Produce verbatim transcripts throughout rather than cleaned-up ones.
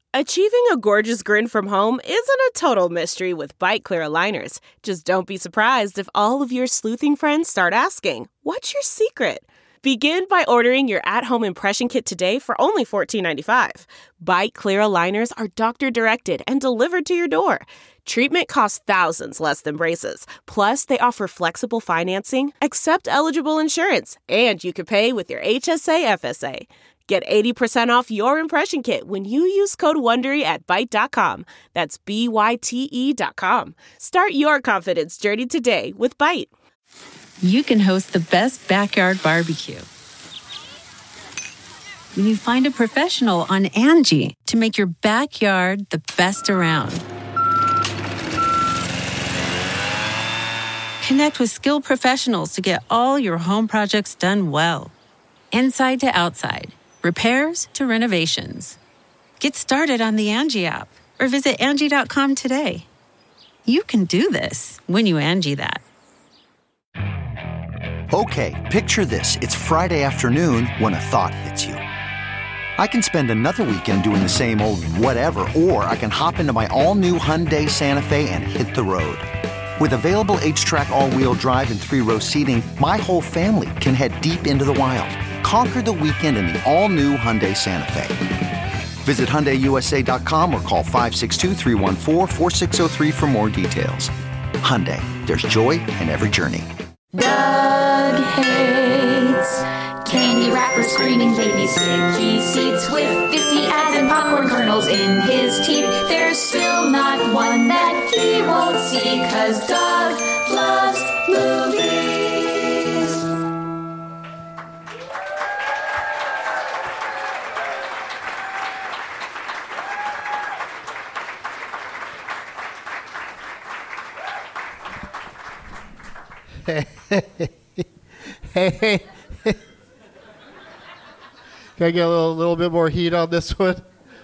Achieving a gorgeous grin from home isn't a total mystery with Byte Clear aligners. Just don't be surprised if all of your sleuthing friends start asking, "What's your secret?" Begin by ordering your at-home impression kit today for only fourteen ninety-five. Byte Clear aligners are doctor-directed and delivered to your door. Treatment costs thousands less than braces. Plus, they offer flexible financing, accept eligible insurance, and you can pay with your H S A F S A. Get eighty percent off your impression kit when you use code WONDERY at Byte dot com. That's B Y T E dot com. Start your confidence journey today with Byte. You can host the best backyard barbecue when you find a professional on Angie to make your backyard the best around. Connect with skilled professionals to get all your home projects done well. Inside to outside. Repairs to renovations. Get started on the Angie app or visit Angie dot com today. You can do this when you Angie that. Okay, picture this. It's Friday afternoon when a thought hits you. I can spend another weekend doing the same old whatever, or I can hop into my all-new Hyundai Santa Fe and hit the road. With available H-Track all-wheel drive and three-row seating, my whole family can head deep into the wild. Conquer the weekend in the all-new Hyundai Santa Fe. Visit Hyundai U S A dot com or call five six two, three one four, four six zero three for more details. Hyundai, there's joy in every journey. Doug hates candy wrappers, screaming baby sticky seats with fifty ads and popcorn kernels in his teeth. There's still not one that he won't see, 'cause Doug loves movies. Hey, hey, hey. Can I get a little, little bit more heat on this one?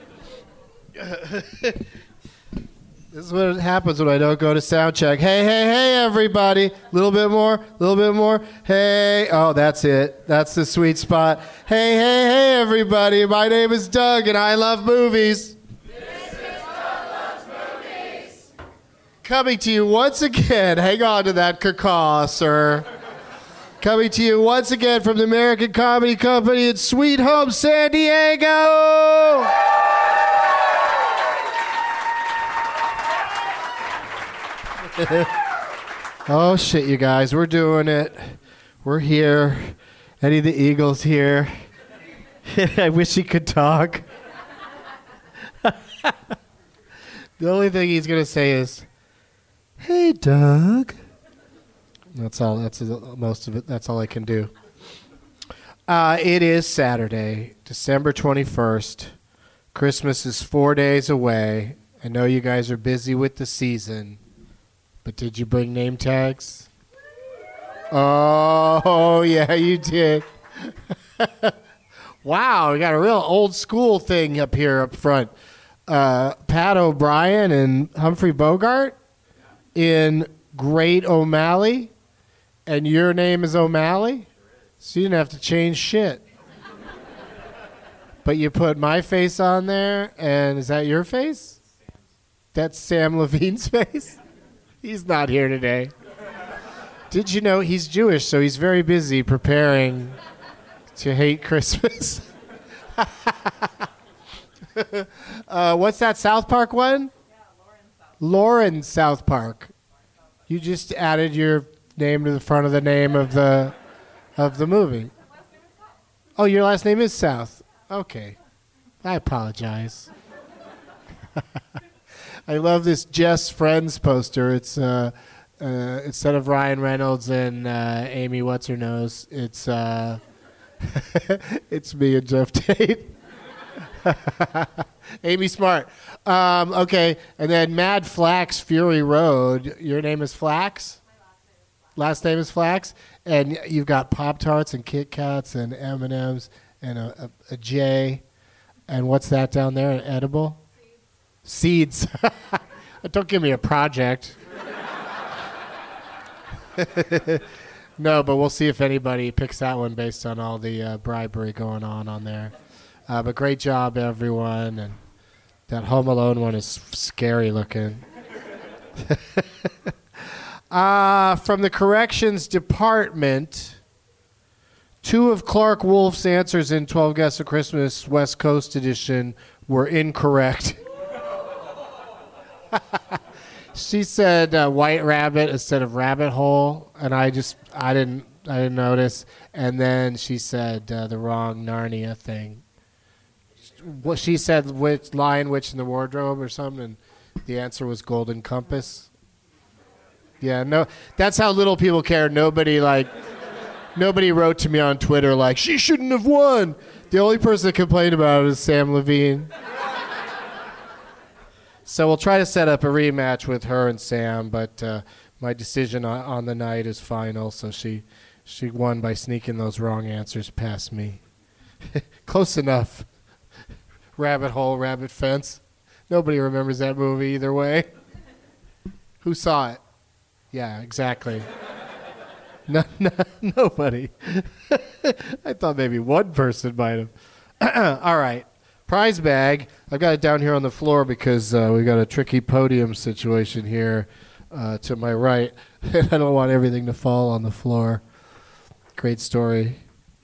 This is what happens when I don't go to sound check. Hey, hey, hey, everybody. A little bit more, a little bit more. Hey. Oh, that's it. That's the sweet spot. Hey, hey, hey, everybody. My name is Doug, and I love movies. This is Doug Loves Movies. Coming to you once again. Hang on to that cacaw, sir. Coming to you once again from the American Comedy Company in Sweet Home, San Diego. Oh, shit, you guys. We're doing it. We're here. Eddie the Eagle's here. I wish he could talk. The only thing he's going to say is, "Hey, Doug." That's all. That's most of it. That's all I can do. Uh, it is Saturday, December twenty-first. Christmas is four days away. I know you guys are busy with the season, but did you bring name tags? Oh, yeah, you did. Wow, we got a real old school thing up here up front. Uh, Pat O'Brien and Humphrey Bogart in Great O'Malley. And your name is O'Malley? So you didn't have to change shit. But you put my face on there, and is that your face? That's Sam Levine's face? He's not here today. Did you know he's Jewish, so he's very busy preparing to hate Christmas? uh, what's that South Park one? Yeah, Lauren South Park. Lauren South Park. You just added your name to the front of the name of the of the movie. Oh, your last name is South. Okay. I apologize. I love this Jess Friends poster. It's uh, uh, instead of Ryan Reynolds and uh, Amy What's Her Nose, it's uh, it's me and Jeff Tate. Amy Smart. Um, okay, and then Mad Flax Fury Road. Your name is Flax? Last name is Flax, and you've got Pop-Tarts and Kit Kats and M and M's and a, a, a J. And what's that down there, an edible? Seeds. Seeds. Don't give me a project. No, but we'll see if anybody picks that one based on all the uh, bribery going on on there. Uh, but great job, everyone. And That Home Alone one is scary looking. uh, from the corrections department, two of Clark Wolf's answers in twelve Guests of Christmas West Coast edition were incorrect. She said uh, White Rabbit instead of Rabbit Hole, and I just I didn't I didn't notice. And then she said uh, the wrong Narnia thing. What she said, which Lion, Witch in the Wardrobe or something, and the answer was Golden Compass. Yeah, no, that's how little people care. Nobody like, nobody wrote to me on Twitter like she shouldn't have won. The only person that complained about it is Sam Levine. So we'll try to set up a rematch with her and Sam, but uh, my decision on, on the night is final. So she, she won by sneaking those wrong answers past me. Close enough. Rabbit Hole, Rabbit Fence. Nobody remembers that movie either way. Who saw it? Yeah, exactly. no, no, nobody. I thought maybe one person might have. All right. Prize bag. I've got it down here on the floor because uh, we got a tricky podium situation here uh, to my right. I don't want everything to fall on the floor. Great story.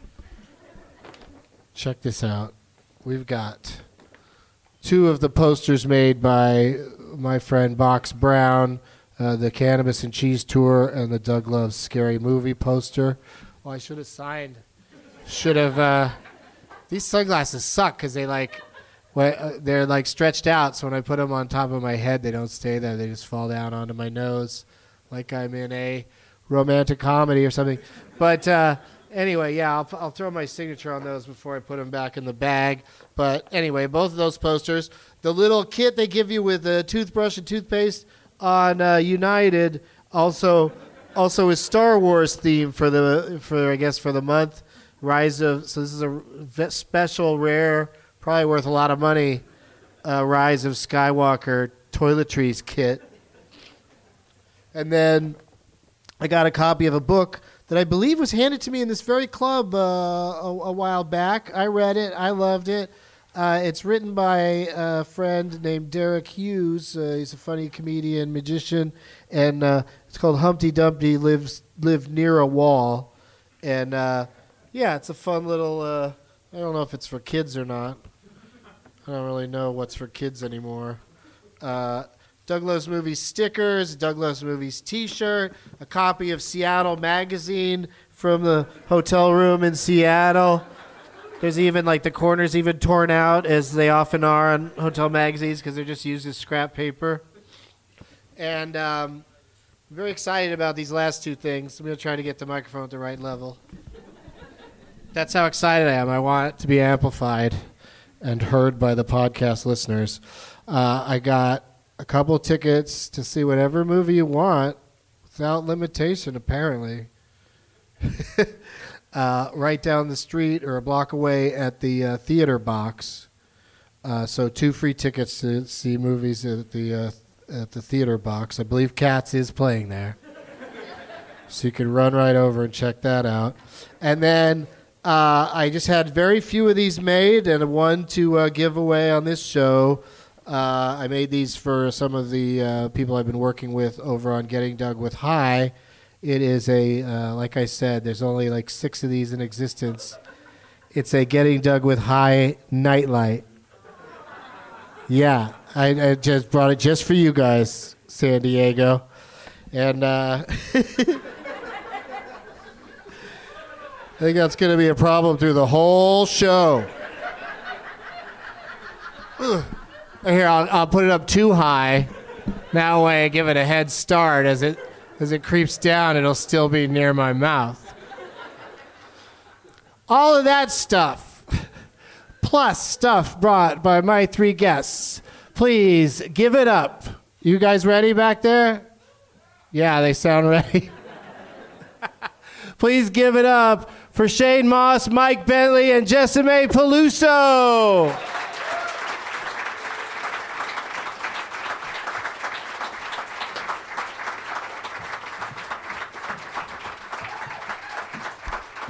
Check this out. We've got two of the posters made by my friend Box Brown, uh, the Cannabis and Cheese Tour, and the Doug Loves Scary Movie poster. Oh, I should have signed. Should have. Uh, these sunglasses suck because they like, well, uh, they're like stretched out. So when I put them on top of my head, they don't stay there. They just fall down onto my nose, like I'm in a romantic comedy or something. But. Uh, Anyway, yeah, I'll, I'll throw my signature on those before I put them back in the bag. But anyway, both of those posters. The little kit they give you with a toothbrush and toothpaste on uh, United also also is Star Wars theme for the for I guess for the month. Rise of so this is a special rare, probably worth a lot of money. Uh, Rise of Skywalker toiletries kit, and then I got a copy of a book that I believe was handed to me in this very club uh, a, a while back. I read it. I loved it. Uh, it's written by a friend named Derek Hughes. Uh, he's a funny comedian, magician, and uh, it's called Humpty Dumpty Lives Lived Near a Wall. And, uh, yeah, it's a fun little, uh, I don't know if it's for kids or not. I don't really know what's for kids anymore. Uh Doug Loves Movies stickers, Doug Loves Movies t-shirt, a copy of Seattle Magazine from the hotel room in Seattle. There's even, like, the corners even torn out, as they often are on hotel magazines because they're just used as scrap paper. And um, I'm very excited about these last two things. I'm going to try to get the microphone at the right level. That's how excited I am. I want it to be amplified and heard by the podcast listeners. Uh, I got a couple tickets to see whatever movie you want without limitation, apparently. uh, right down the street or a block away at the uh, Theater Box. Uh, so two free tickets to see movies at the uh, at the Theater Box. I believe Cats is playing there. So you can run right over and check that out. And then uh, I just had very few of these made and one to uh, give away on this show. Uh, I made these for some of the uh, people I've been working with over on Getting Doug with High. It is a, uh, like I said, there's only like six of these in existence. It's a Getting Doug with High nightlight. Yeah, I, I just brought it just for you guys, San Diego. And uh, I think that's going to be a problem through the whole show. Ugh. Here, I'll, I'll put it up too high. That way I give it a head start. As it as it creeps down, it'll still be near my mouth. All of that stuff, plus stuff brought by my three guests. Please give it up. You guys ready back there? Yeah, they sound ready. Please give it up for Shane Moss, Mike Bentley, and Jessime Peluso.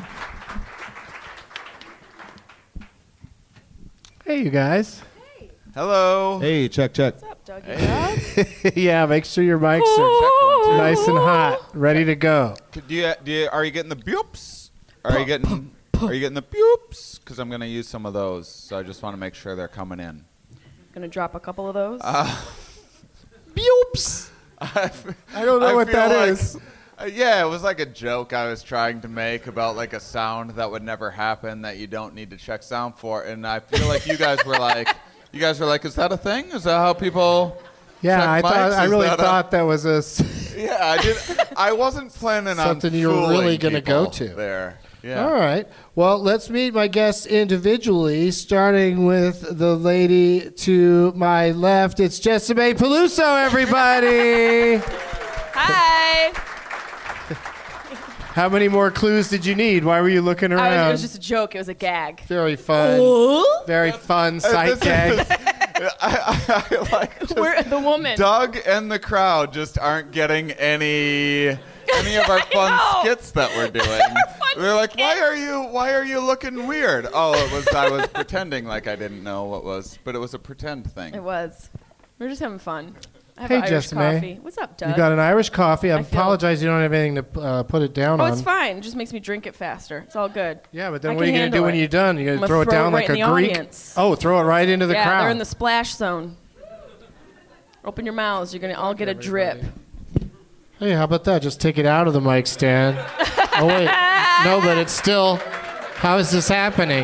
Hey, you guys. Hey. Hello. Hey, check, check. What's up, Dougie? Doug? Yeah, make sure your mics are nice and hot, ready to go. Do you, do you, are you getting the boops? Are you getting Are you getting the boops? Because I'm going to use some of those, so I just want to make sure they're coming in. Gonna drop a couple of those. Uh, Boops. I, I don't know I what feel that like, is. Uh, yeah, it was like a joke I was trying to make about like a sound that would never happen that you don't need to check sound for, and I feel like you guys were like, you guys were like, is that a thing? Is that how people? Yeah, check I mics? thought I Is really that thought a, that was a s- Yeah, I did. I wasn't planning on something you were really going to go to there. Yeah. All right. Well, let's meet my guests individually, starting with the lady to my left. It's Jessimae Peluso, everybody. Hi. How many more clues did you need? Why were you looking I was, around? it was just a joke. It was a gag. Very fun. Ooh. Very fun sight gag. I, I, I like just We're the woman. Doug and the crowd just aren't getting any any of our fun skits that we're doing. They're like, why are you why are you looking weird? Oh, it was I was pretending like I didn't know what was, but it was a pretend thing. It was. We were just having fun. I have Hey, an Irish Jessimae. coffee. What's up, Doug? You got an Irish coffee. I, I feel- apologize you don't have anything to uh, put it down Oh, on. it's fine. It just makes me drink it faster. It's all good. Yeah, but then I what are you can going to do handle when it. you're done? You're I'm going to gonna throw it down right like in a the Greek? audience. Oh, throw it right into the yeah, crowd. they're in the splash zone. Open your mouths. You're going to all get a drip. Hey, how about that? Just take it out of the mic stand. Oh, wait. No, but it's still... How is this happening?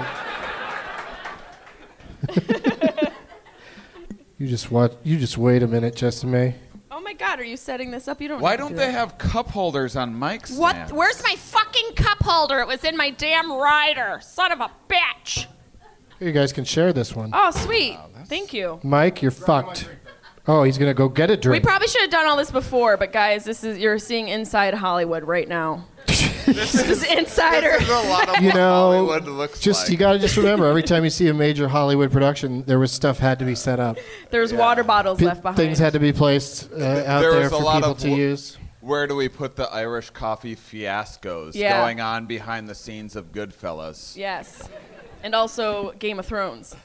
you just watch. You just wait a minute, Jessimae. Oh, my God. Are you setting this up? You don't Why need to don't do they that. have cup holders on mic stands? What? Where's my fucking cup holder? It was in my damn rider. Son of a bitch. You guys can share this one. Oh, sweet. Thank you. Mike, you're fucked. Oh, he's going to go get a We drink. probably should have done all this before, but guys, this is you're seeing inside Hollywood right now. This is insider. This is a lot of you what know, Hollywood looks just like. you got to just remember, every time you see a major Hollywood production, there was stuff had to be set up. There's water bottles P- left behind. Things had to be placed uh, out There there was a for lot people of to wo- use. Where do we put the Irish coffee fiascos Yeah. going on behind the scenes of Goodfellas? Yes. And also Game of Thrones.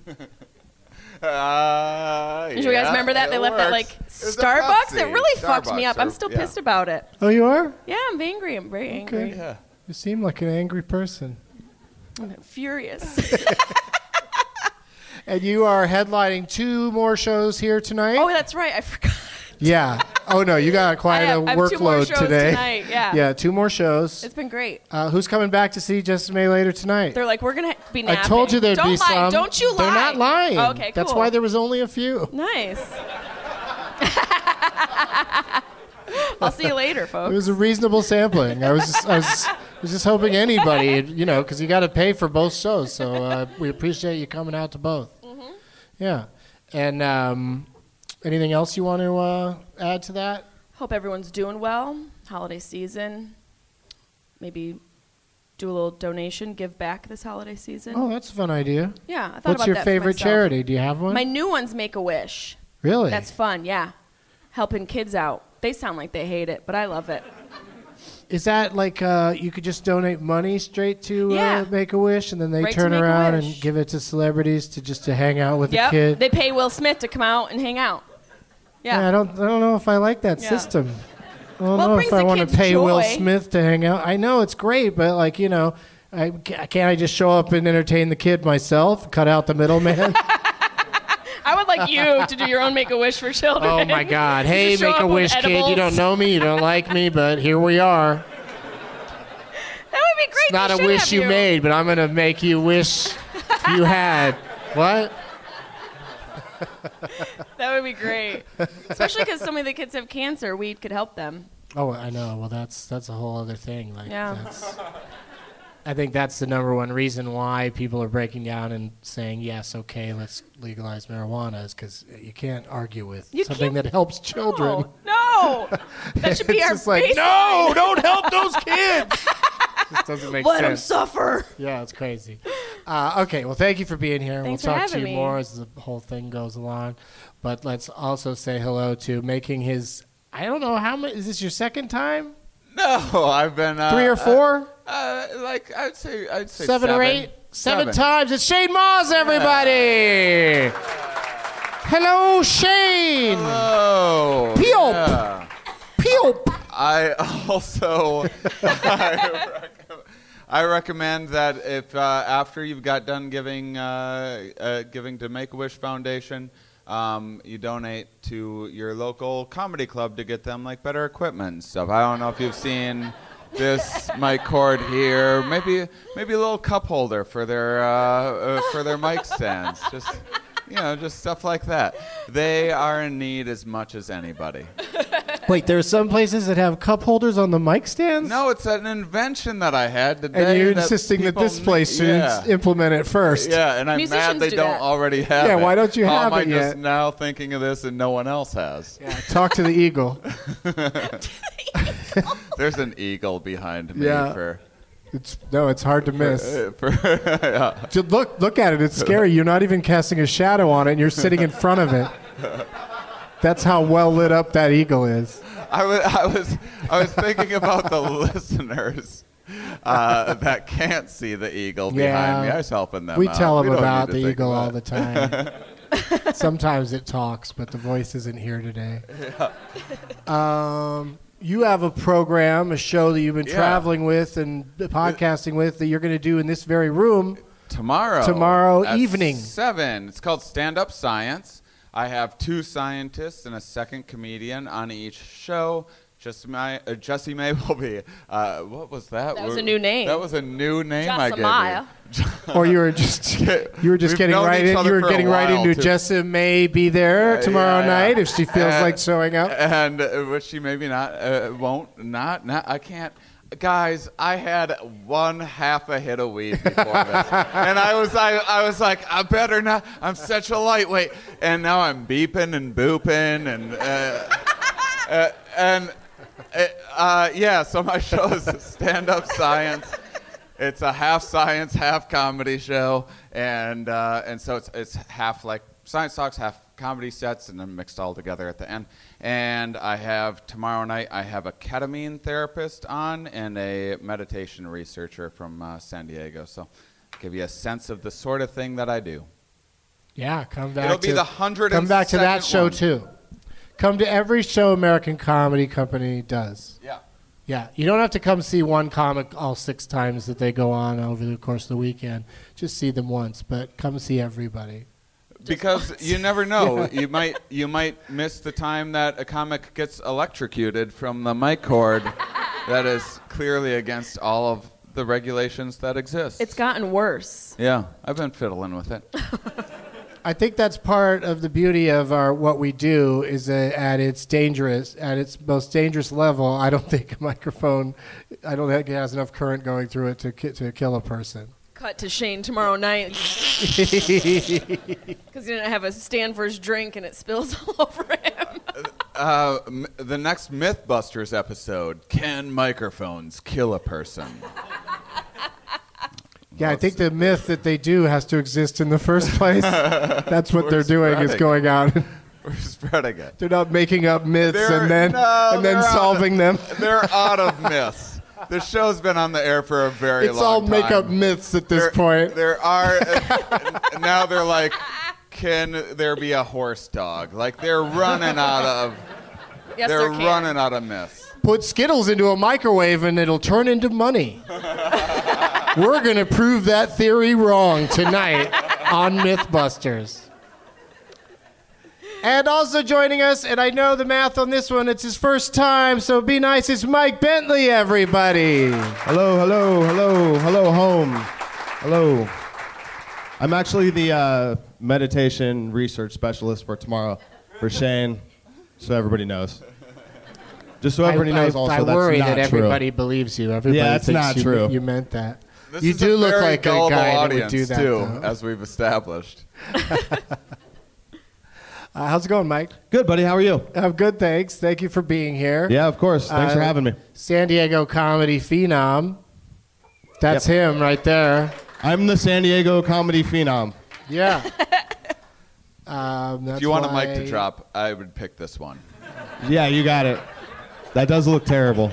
Uh, Did you guys yeah, remember that? it They left that works. like It's a Starbucks. Pepsi. It really fucked me Starbucks up. I'm or- still yeah. pissed about it. Oh, you are? Yeah, I'm angry. I'm very angry. Okay. Yeah. You seem like an angry person. I'm furious. And you are headlining two more shows here tonight? Oh, that's right. I forgot. Yeah. Oh, no, you got quite I have- a I have two more workload shows today. tonight, yeah. Yeah, two more shows. It's been great. Uh, who's coming back to see Jessimae later tonight? They're like, we're gonna be I napping. told you there'd Don't be lie. some. Don't you lie. They're not lying. Okay, cool. That's why there was only a few. Nice. I'll see you later, It folks. was a reasonable sampling. I was just, I was, I was just hoping anybody, you know, because you got to pay for both shows. So uh, we appreciate you coming out to both. Mm-hmm. Yeah. And um, anything else you want to uh, add to that? Hope everyone's doing well. Holiday season. Maybe do a little donation, give back this holiday season. Oh, that's a fun idea. Yeah, I thought What's about your that for favorite myself. charity? Do you have one? My new one's Make-A-Wish. Really? That's fun, yeah. Helping kids out. They sound like they hate it, but I love it. Is that like uh, you could just donate money straight to Yeah. uh, Make-A-Wish, and then they Right to turn around and Make-A-Wish. give it to celebrities to just to hang out with Yep. the kid? They pay Will Smith to come out and hang out. Yeah. Yeah, I don't, I don't know if I like that Yeah. system. I don't Well, it know brings if I the want to kids pay Will joy. Smith to hang out. I know it's great, but like you know, I, can't I just show up and entertain the kid myself? Cut out the middleman. I would like you to do your own Make-A-Wish for children. Oh my God! Hey, Just show up with Make-A-Wish kid, you edibles. don't know me, you don't like me, but here we are. That would be great. It's not They a should wish have you made, but I'm gonna make you wish you had. What? That would be great. Especially because so many of the kids have cancer. Weed could help them. Oh, I know. Well, that's that's a whole other thing. Like, Yeah. that's, I think that's the number one reason why people are breaking down and saying yes, okay, let's legalize marijuana, is because you can't argue with You something can't- that helps children. No, no. That should be It's our just like, baseline. no, don't help those kids. This doesn't make Let them sense. suffer. Yeah, it's crazy. Uh, okay, well, thank you for being here. Thanks we'll for talk to you having me. more as the whole thing goes along. But let's also say hello to making his, I don't know, how many, is this your second time? No, I've been uh, Three or four? Uh, uh, like I'd say, I'd say Seven, seven or eight? Seven, Seven. times. It's Shane Moss, everybody. Hello, Shane. Hello. Peop. Yeah. Peop. I also I, rec- I recommend that if uh, after you've got done giving uh, uh, giving to Make-A-Wish Foundation, um, you donate to your local comedy club to get them like better equipment and stuff. I don't know if you've seen this mic cord here, maybe maybe a little cup holder for their uh, uh, for their mic stands. Just you know, just stuff like that. They are in need as much as anybody. Wait, there are some places that have cup holders on the mic stands? No, it's an invention that I had today. And you're that insisting that people this place should yeah. implement it first. Yeah, and I'm Musicians mad they do don't that. already have Yeah, it. why don't you How have am I it just yet? now thinking of this and no one else has? Yeah, talk to the eagle. There's an eagle behind me Yeah. for... It's no, it's hard to miss. uh, for yeah. Just look, look at it. It's scary. You're not even casting a shadow on it, and you're sitting in front of it. That's how well lit up that eagle is. I was, I was, I was thinking about the listeners uh, that can't see the eagle behind Yeah. me. I was helping them We out. tell We them don't about need to the think eagle about all it. the time. Sometimes it talks, but the voice isn't here today. Um, you have a program, a show that you've been Yeah. traveling with and podcasting with that you're going to do in this very room. Tomorrow. Tomorrow at evening. seven. It's called Stand Up Science. I have two scientists and a second comedian on each show. Jesse May, uh, Jesse May will be. Uh, what was that? That was We're- a new name. That was a new name I gave Jessamaya. you. Or you were just you were just We've getting known right each in. other You were for a getting right while, into too. Jessa may be there Uh, tomorrow yeah, yeah. night if she feels And- like showing up. And uh, which she maybe not uh, won't not not. I can't. Guys, I had one half a hit of weed before this, and I was I, I was like, I better not. I'm such a lightweight, and now I'm beeping and booping and uh, uh, and uh, uh, yeah. So my show is Stand Up Science. It's a half science, half comedy show, and uh, and so it's it's half like science talks, half comedy sets, and then mixed all together at the end. And I have tomorrow night, I have a ketamine therapist on and a meditation researcher from uh, San Diego. So give you a sense of the sort of thing that I do. Yeah, come back. It'll be to, the hundred. Come back to that show one. too. Come to every show American Comedy Company does. Yeah. Yeah, you don't have to come see one comic all six times that they go on over the course of the weekend. Just see them once, but come see everybody. Because you never know, you might you might miss the time that a comic gets electrocuted from the mic cord. That is clearly against all of the regulations that exist. It's gotten worse. Yeah, I've been fiddling with it. I think that's part of the beauty of our what we do is that at its dangerous, at its most dangerous level, I don't think a microphone, I don't think it has enough current going through it to ki- to kill a person. Cut to Shane tomorrow night because he didn't have a stand for his drink and it spills all over him. Uh, m- the next Mythbusters episode: Can microphones kill a person? Yeah, I think the myth that they do has to exist in the first place. That's what We're they're doing is spreading going out. We're spreading it. They're not making up myths They're- and then no, and then they're out solving of- them. They're out of myths. The show's been on the air for a very It's long all time. make up myths at this there, point. There are uh, now they're like, can there be a horse dog? Like they're running out of. Yes, they're there can. running out of myths. Put Skittles into a microwave and it'll turn into money. We're going to prove that theory wrong tonight on Mythbusters. And also joining us, and I know the math on this one, it's his first time, so be nice, it's Mike Bentley, everybody. Hello, hello, hello, hello, home. Hello. I'm actually the uh, meditation research specialist for tomorrow for Shane, so everybody knows. Just so everybody I, knows I, also I that's worry not that true. everybody believes you. Everybody Yeah, that's thinks not you, true. you meant that. This you is do a look very like a gullible guy that would audience do that, too, though. as we've established. Uh, how's it going, Mike? Good, buddy. How are you? I'm good, thanks. Thank you for being here. Yeah, of course. Thanks for Uh, having me. San Diego comedy phenom. That's him right there. I'm the San Diego comedy phenom. Yeah. um, that's If you want a why- mic to drop, I would pick this one. Yeah, you got it. That does look terrible.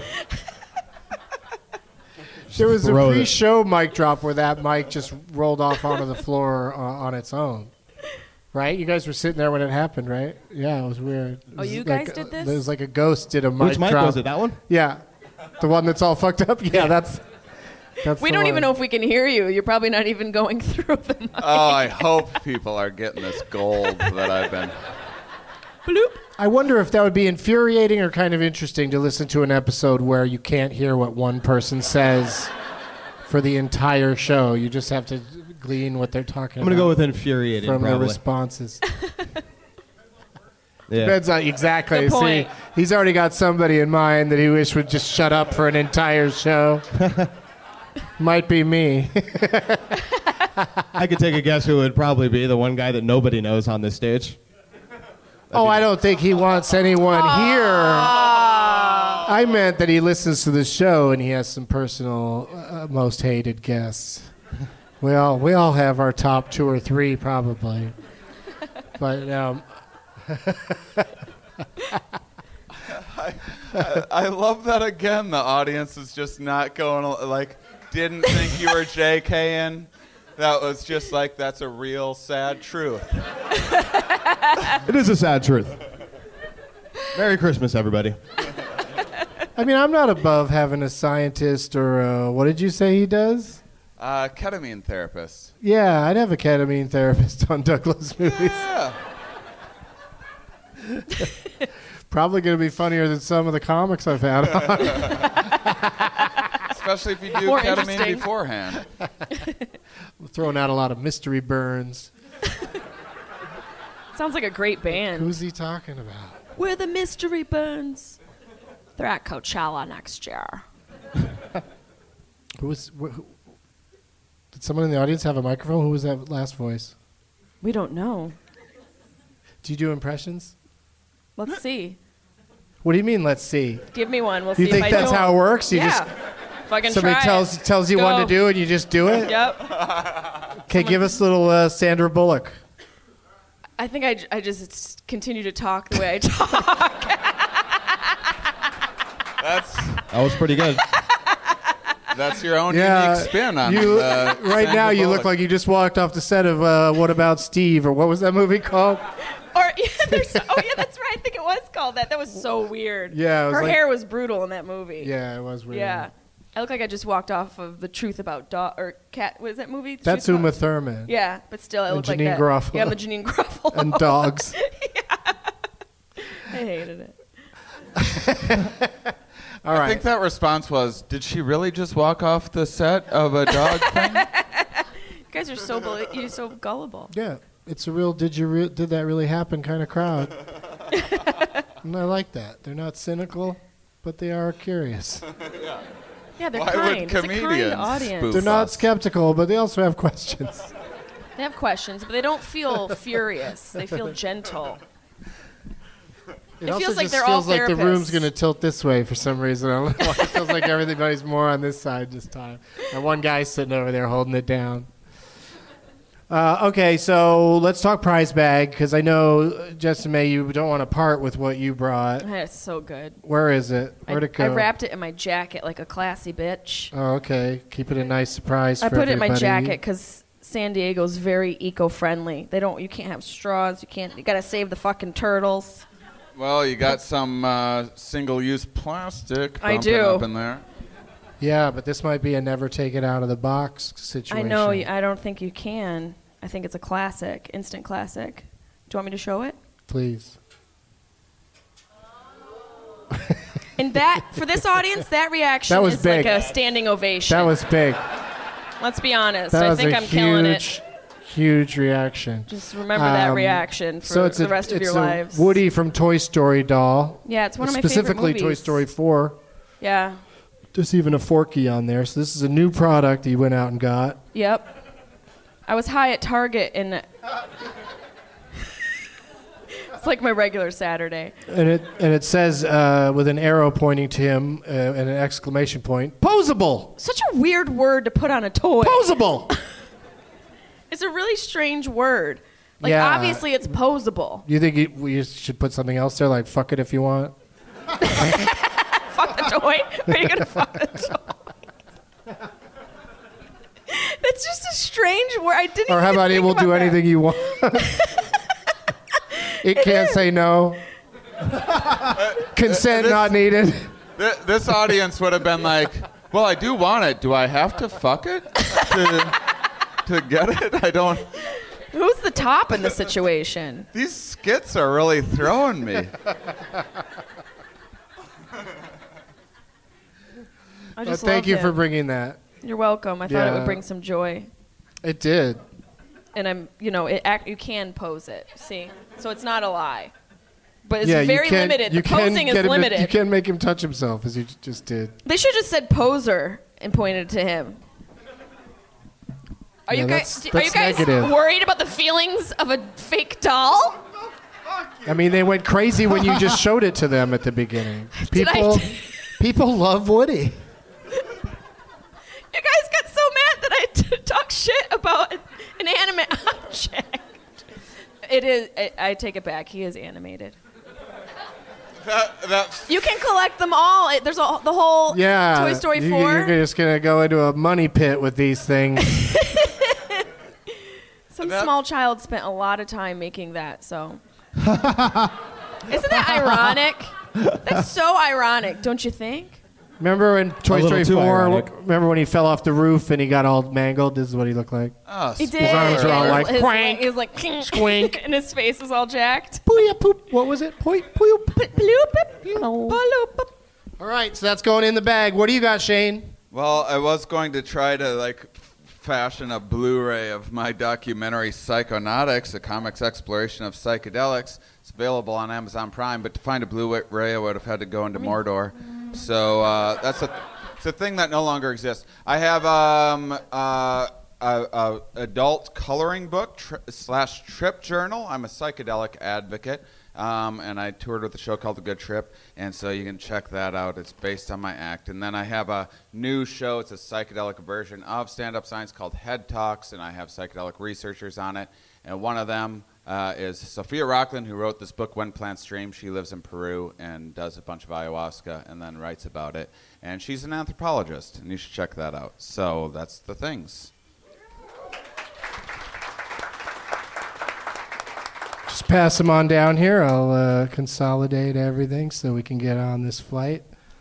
There was a Throw it. pre-show mic drop where that mic just rolled off onto the floor uh, on its own. Right? You guys were sitting there when it happened, right? Yeah, it was weird. It Oh, was you like, guys did this? It was like a ghost did a mic Which mic drop. was it? That one? Yeah. The one that's all fucked up? Yeah, that's... that's We the don't one. even know if we can hear you. You're probably not even going through the mic. Oh, I hope people are getting this gold that I've been. Bloop. I wonder if that would be infuriating or kind of interesting to listen to an episode where you can't hear what one person says for the entire show. You just have to glean what they're talking I'm about. going to go with infuriating, from probably. the responses. Yeah. Depends on exactly. Good See, point. he's already got somebody in mind that he wish would just shut up for an entire show. Might be me. I could take a guess who it would probably be, the one guy that nobody knows on this stage. Oh, I don't think he wants anyone here. I meant that he listens to the show and he has some personal uh, most hated guests. We all we all have our top two or three probably, but um, I, I, I love that again. The audience is just not going al- like didn't think you were JKing. That was just like that's a real sad truth. It is a sad truth. Merry Christmas, everybody. I mean, I'm not above having a scientist or uh, what did you say he does? Uh, ketamine therapist. Yeah, I'd have a ketamine therapist on Douglas movies. Yeah. Probably going to be funnier than some of the comics I've had on. Especially if you do More ketamine interesting. beforehand. We're throwing out a lot of mystery burns. Sounds like a great band. Who's he talking about? We're the Mystery Burns. They're at Coachella next year. Who was? Wh- who, did someone in the audience have a microphone? Who was that last voice? We don't know. Do you do impressions? Let's see. What do you mean? Let's see. Give me one. We'll You see think if I that's do how them. it works? You yeah. just Fucking somebody try tells it. tells you Go. what to do and you just do it. Yep. Okay, give us a little uh, Sandra Bullock. I think I, j- I just continue to talk the way I talk. That's That was pretty good. that's your own Yeah, unique spin on you uh, right Sandra now. You Bullock. look like you just walked off the set of uh, What About Steve or what was that movie called? or yeah, there's, oh yeah, that's right. I think it was called that. That was so weird. Yeah, it was her like- hair was brutal in that movie. Yeah, it was weird. Yeah. I look like I just walked off of The Truth About Dog or Cat. What is that movie? The That's Truth Uma About- Thurman. Yeah, but still, I And look like Janine that. Garofalo. Yeah, I'm the Janine Garofalo. And dogs. I hated it. All I right. think that response was, did she really just walk off the set of a dog thing? You guys are so bully- you're so gullible. Yeah, it's a real did you re- did that really happen kind of crowd. And I like that. They're not cynical, but they are curious. Yeah, they're Why would kind. It's a kind comedians audience. spoof They're not us? skeptical, but they also have questions. They have questions, but they don't feel furious. They feel gentle. It, It also feels like just they're all feels like the room's therapists. going to tilt this way for some reason. I don't know why. It feels like everybody's more on this side this time. And one guy's sitting over there holding it down. Uh, okay, so let's talk prize bag because I know, uh, Justin May, you don't want to part with what you brought. It's so good. Where is it? I, Where'd it go? I wrapped it in my jacket like a classy bitch. Oh, okay. Keep it a nice surprise I for put it in my everybody. jacket because San Diego's very eco-friendly. They don't. You can't have straws. You can't. You gotta save the fucking turtles. Well, you got some uh, single-use plastic I bumping do. up in there. Yeah, but this might be a never take it out of the box situation. I know. y- I don't think you can. I think it's a classic, instant classic. Do you want me to show it? Please. And that for this audience, that reaction That was is big. like a standing ovation. That was big. Let's be honest. That I was think a I'm huge, killing it. huge reaction. Just remember that Um, reaction for so it's the a, rest of it's your a lives. Woody from Toy Story doll. Yeah, it's one of my favorite Specifically Toy movies. Story four. Yeah. There's even a Forky on there. So this is a new product he went out and got. Yep. I was high at Target and it's like my regular Saturday. And it and it says uh, with an arrow pointing to him uh, and an exclamation point, posable! Such a weird word to put on a toy. Posable! It's a really strange word. Like Yeah. obviously it's posable. You think you, we should put something else there, like fuck it if you want? Fuck the toy. Are you gonna fuck the toy? That's just a strange word. I didn't. Or how even about it think will about do that. anything you want? It can't say no. Consent this- not needed. Th- this audience would have been like, well, I do want it. Do I have to fuck it to, to get it? I don't. Who's the top in the situation? These skits are really throwing me. I Well, just thank love you him. for bringing that. You're welcome. I thought it Yeah. would bring some joy. It did. And I'm, you know, it act, you can pose it. See, so it's not a lie, but it's yeah, you very can- limited. You The can posing get is him to- limited. you can make him touch himself, as you j- just did. They should have just said poser and pointed to him. Are Yeah, you that's- guys? Are you that's guys negative. worried about the feelings of a fake doll? I mean, they went crazy when you just showed it to them at the beginning. Did I People, t- people love Woody. You guys got so mad that I t- talk shit about an inanimate object. It is. I, I take it back. He is animated. That, that You can collect them all. It, there's a, the whole Yeah. Toy Story you, four. You're just gonna go into a money pit with these things. Some That- small child spent a lot of time making that. So, isn't that ironic? That's so ironic, don't you think? Remember in Toy little Story too four? ironic. Remember when he fell off the roof and he got all mangled? This is what he looked like. oh, He did. His arms are all Yeah, like, his, quank, He was like, squink. and his face was all jacked. Pooya poop. What was it? Pooy poop. Bloop. All right, so that's going in the bag. What do you got, Shane? Well, I was going to try to like f- fashion a Blu-ray of my documentary Psychonautics, a comics exploration of psychedelics. It's available on Amazon Prime, but to find a Blu-ray, I would have had to go into Mordor. So uh, that's a, it's a thing that no longer exists. I have um, uh, a, a adult coloring book tri- slash trip journal. I'm a psychedelic advocate. Um, and I toured with a show called The Good Trip, and so you can check that out. It's based on my act. And then I have a new show. It's a psychedelic version of stand-up science called Head Talks, and I have psychedelic researchers on it. And one of them uh, is Sophia Rockland, who wrote this book, When Plants Dream. She lives in Peru and does a bunch of ayahuasca and then writes about it. And she's an anthropologist, and you should check that out. So that's the things. Just pass them on down here. I'll uh, consolidate everything so we can get on this flight.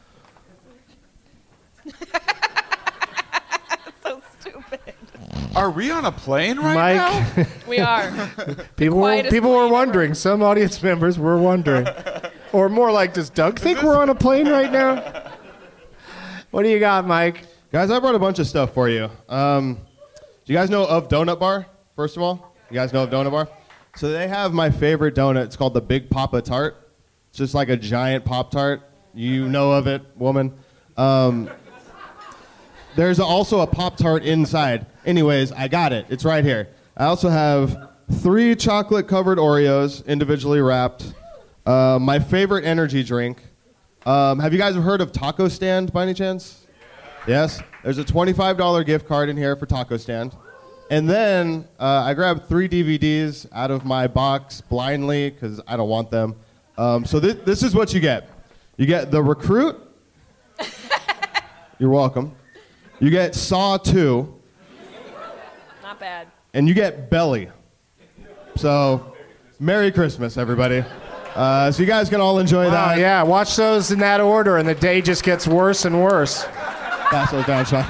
So stupid. Are we on a plane right Mike, now? We are. people were, quietest people were plane ever. wondering. Some audience members were wondering. Or more like, does Doug think we're on a plane right now? What do you got, Mike? Guys, I brought a bunch of stuff for you. Um, do you guys know of Donut Bar, first of all? You guys know of Donut Bar? So they have my favorite donut. It's called the Big Papa Tart. It's just like a giant Pop-Tart. You know of it, woman. Um, there's also a Pop-Tart inside. Anyways, I got it. It's right here. I also have three chocolate-covered Oreos, individually wrapped. Uh, my favorite energy drink. Um, have you guys heard of Taco Stand by any chance? Yes? There's a twenty-five dollars gift card in here for Taco Stand. And then uh, I grabbed three D V Ds out of my box blindly because I don't want them. Um, so th- this is what you get. You get The Recruit. You're welcome. You get Saw two. Not bad. And you get Belly. So Merry Christmas, everybody. Uh, so you guys can all enjoy Wow, that. yeah, watch those in that order, and the day just gets worse and worse. Pass those down, Sean.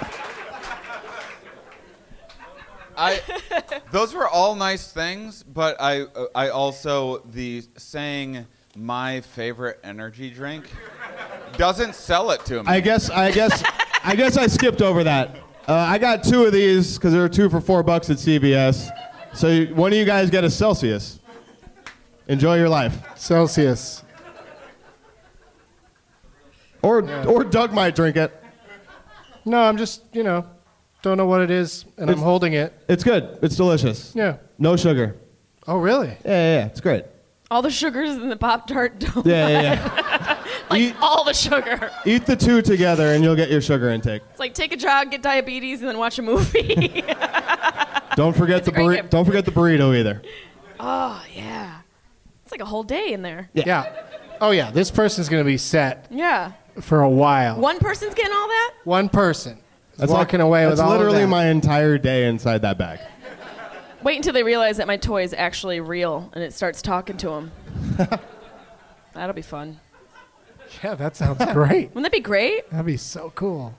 I, those were all nice things, but I, I also, the saying my favorite energy drink doesn't sell it to me. I guess, I guess, I guess I skipped over that. Uh, I got two of these because there were two for four bucks at C V S. So you, one of you guys get a Celsius. Enjoy your life. Celsius. Or, or Doug might drink it. No, I'm just, you know, don't know what it is, and I'm It's- holding it. It's good. It's delicious. Yeah. No sugar. Oh, really? Yeah, yeah, yeah. It's great. All the sugars in the Pop-Tart don't. Yeah, yeah, yeah. Like Eat- all the sugar. Eat the two together and you'll get your sugar intake. It's like take a jog, get diabetes, and then watch a movie. Don't forget the a great burri- gift. don't forget the burrito either. Oh, yeah. It's like a whole day in there. Yeah. yeah. Oh, yeah, this person's going to be set Yeah. for a while. One person's getting all that? One person. That's walking like, away that's with all literally of that. my entire day inside that bag. Wait, Wait until they realize that my toy is actually real and it starts talking to them. That'll be fun. Yeah, that sounds great. Wouldn't that be great? That'd be so cool.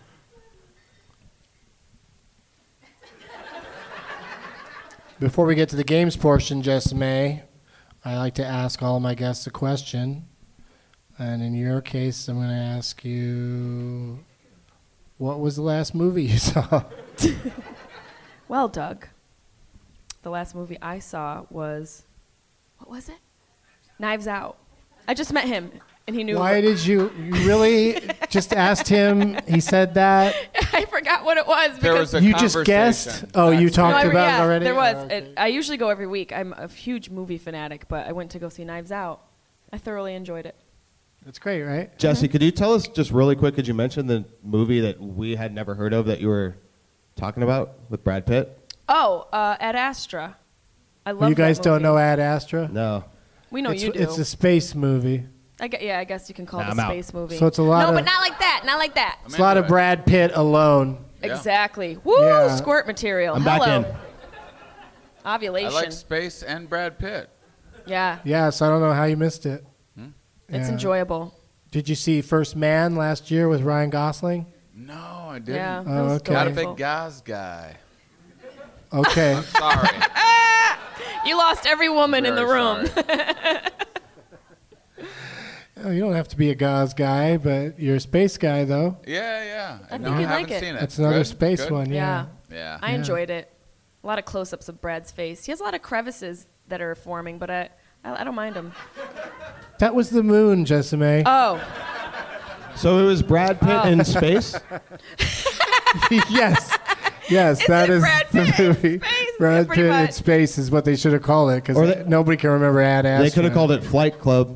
Before we get to the games portion, Jessime, I like to ask all my guests a question. And in your case, I'm going to ask you, what was the last movie you saw? Well, Doug, the last movie I saw was, what was it? Knives Out. I just met him, and he knew. Why what did you, you really just asked him? He said that? I forgot what it was. There was a You just guessed? Oh, you talked No, I- about yeah, it already? There was. Oh, okay. It, I usually go every week. I'm a huge movie fanatic, but I went to go see Knives Out. I thoroughly enjoyed it. That's great, right? Jesse, could you tell us just really quick, could you mention the movie that we had never heard of that you were talking about with Brad Pitt? Oh, uh, Ad Astra. I love Well, you guys that don't movie. know Ad Astra? No. We know it's, you do. It's a space movie. I gue- yeah, I guess you can call Nah, it I'm a out. space movie. So it's a lot no, of- but not like that. Not like that. It's a lot of Brad Pitt alone. Yeah. Exactly. Woo! Yeah. Squirt material. I'm back Hello. in. Ovulation. I like space and Brad Pitt. yeah. Yeah, so I don't know how you missed it. It's Yeah. enjoyable. Did you see First Man last year with Ryan Gosling? No, I didn't. Yeah. Oh, it was okay. Not a delightful. big Gaz guy. Okay. Sorry. You lost every woman in the Very room. sorry. Oh, you don't have to be a Gauze guy, but you're a space guy, though. Yeah, yeah. I no, think I you'd haven't like it. seen it. That's another Good? space Good? one, yeah. Yeah. Yeah. I Yeah. enjoyed it. A lot of close-ups of Brad's face. He has a lot of crevices that are forming, but I, I, I don't mind him. That was the moon, Jessime. Oh, So it was Brad Pitt Oh. in space? Yes. Yes, Is that it is Brad the Pitt in movie. space? Yeah, Brad pretty Pitt in much. space is what they should have called it, Or because they- nobody can remember Ad Astra. They could have called it Flight Club.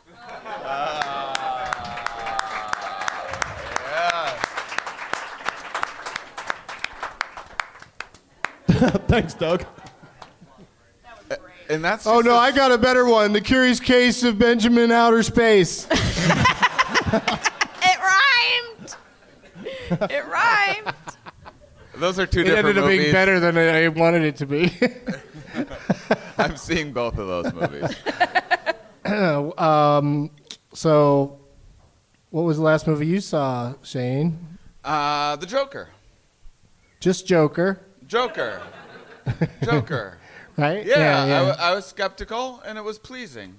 Thanks, Doug. And that's Oh, just no, a- I got a better one. The Curious Case of Benjamin Outer Space. it rhymed. It rhymed. Those are two It different ended up movies. being better than I wanted it to be. I'm seeing both of those movies. um, so, what was the last movie you saw, Shane? Uh, the Joker. Just Joker, Joker. Joker. right? Yeah, I, w- I was skeptical, and it was pleasing.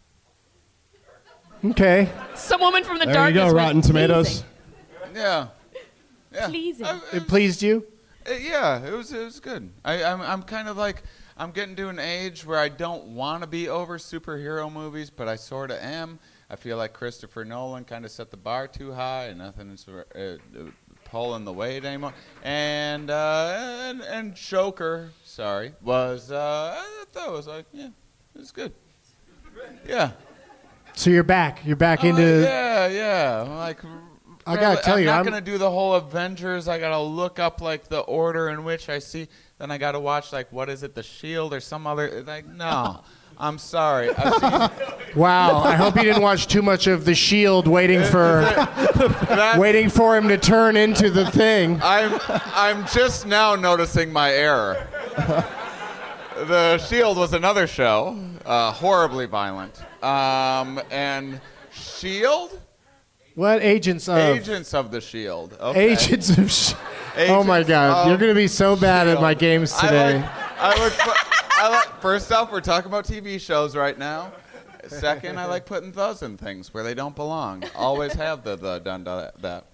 Okay. Some woman from the There you darkness. go, went, Rotten Tomatoes. "Pleasing." Yeah. Yeah. Pleasing. I- It pleased you? Uh, yeah, it was it was good. I, I'm I'm kind of like I'm getting to an age where I don't want to be over superhero movies, but I sort of am. I feel like Christopher Nolan kind of set the bar too high, and nothing is uh, uh, pulling the weight anymore. And uh, and and Joker, sorry, was uh, I thought it was like yeah, it was good. Yeah. So you're back. You're back Oh, into. yeah, yeah. Like, I gotta tell I'm you, not I'm- gonna do the whole Avengers. I gotta look up like the order in which I see. Then I gotta watch like what is it, The Shield or some other. Like, no, I'm sorry. I've seen, Wow. I hope you didn't watch too much of The Shield, waiting for that, waiting for him to turn into the thing. I'm I'm just now noticing my error. The Shield was another show, uh, horribly violent, um, and Shield. What agents of? Agents of the Shield. Okay. Agents of. Sh- oh my Agents God! of You're gonna be so bad at my Shield. games today. I like, I like, put, I like, first off, we're talking about T V shows right now. Second, I like putting those in things where they don't belong. Always have the, the done that. that.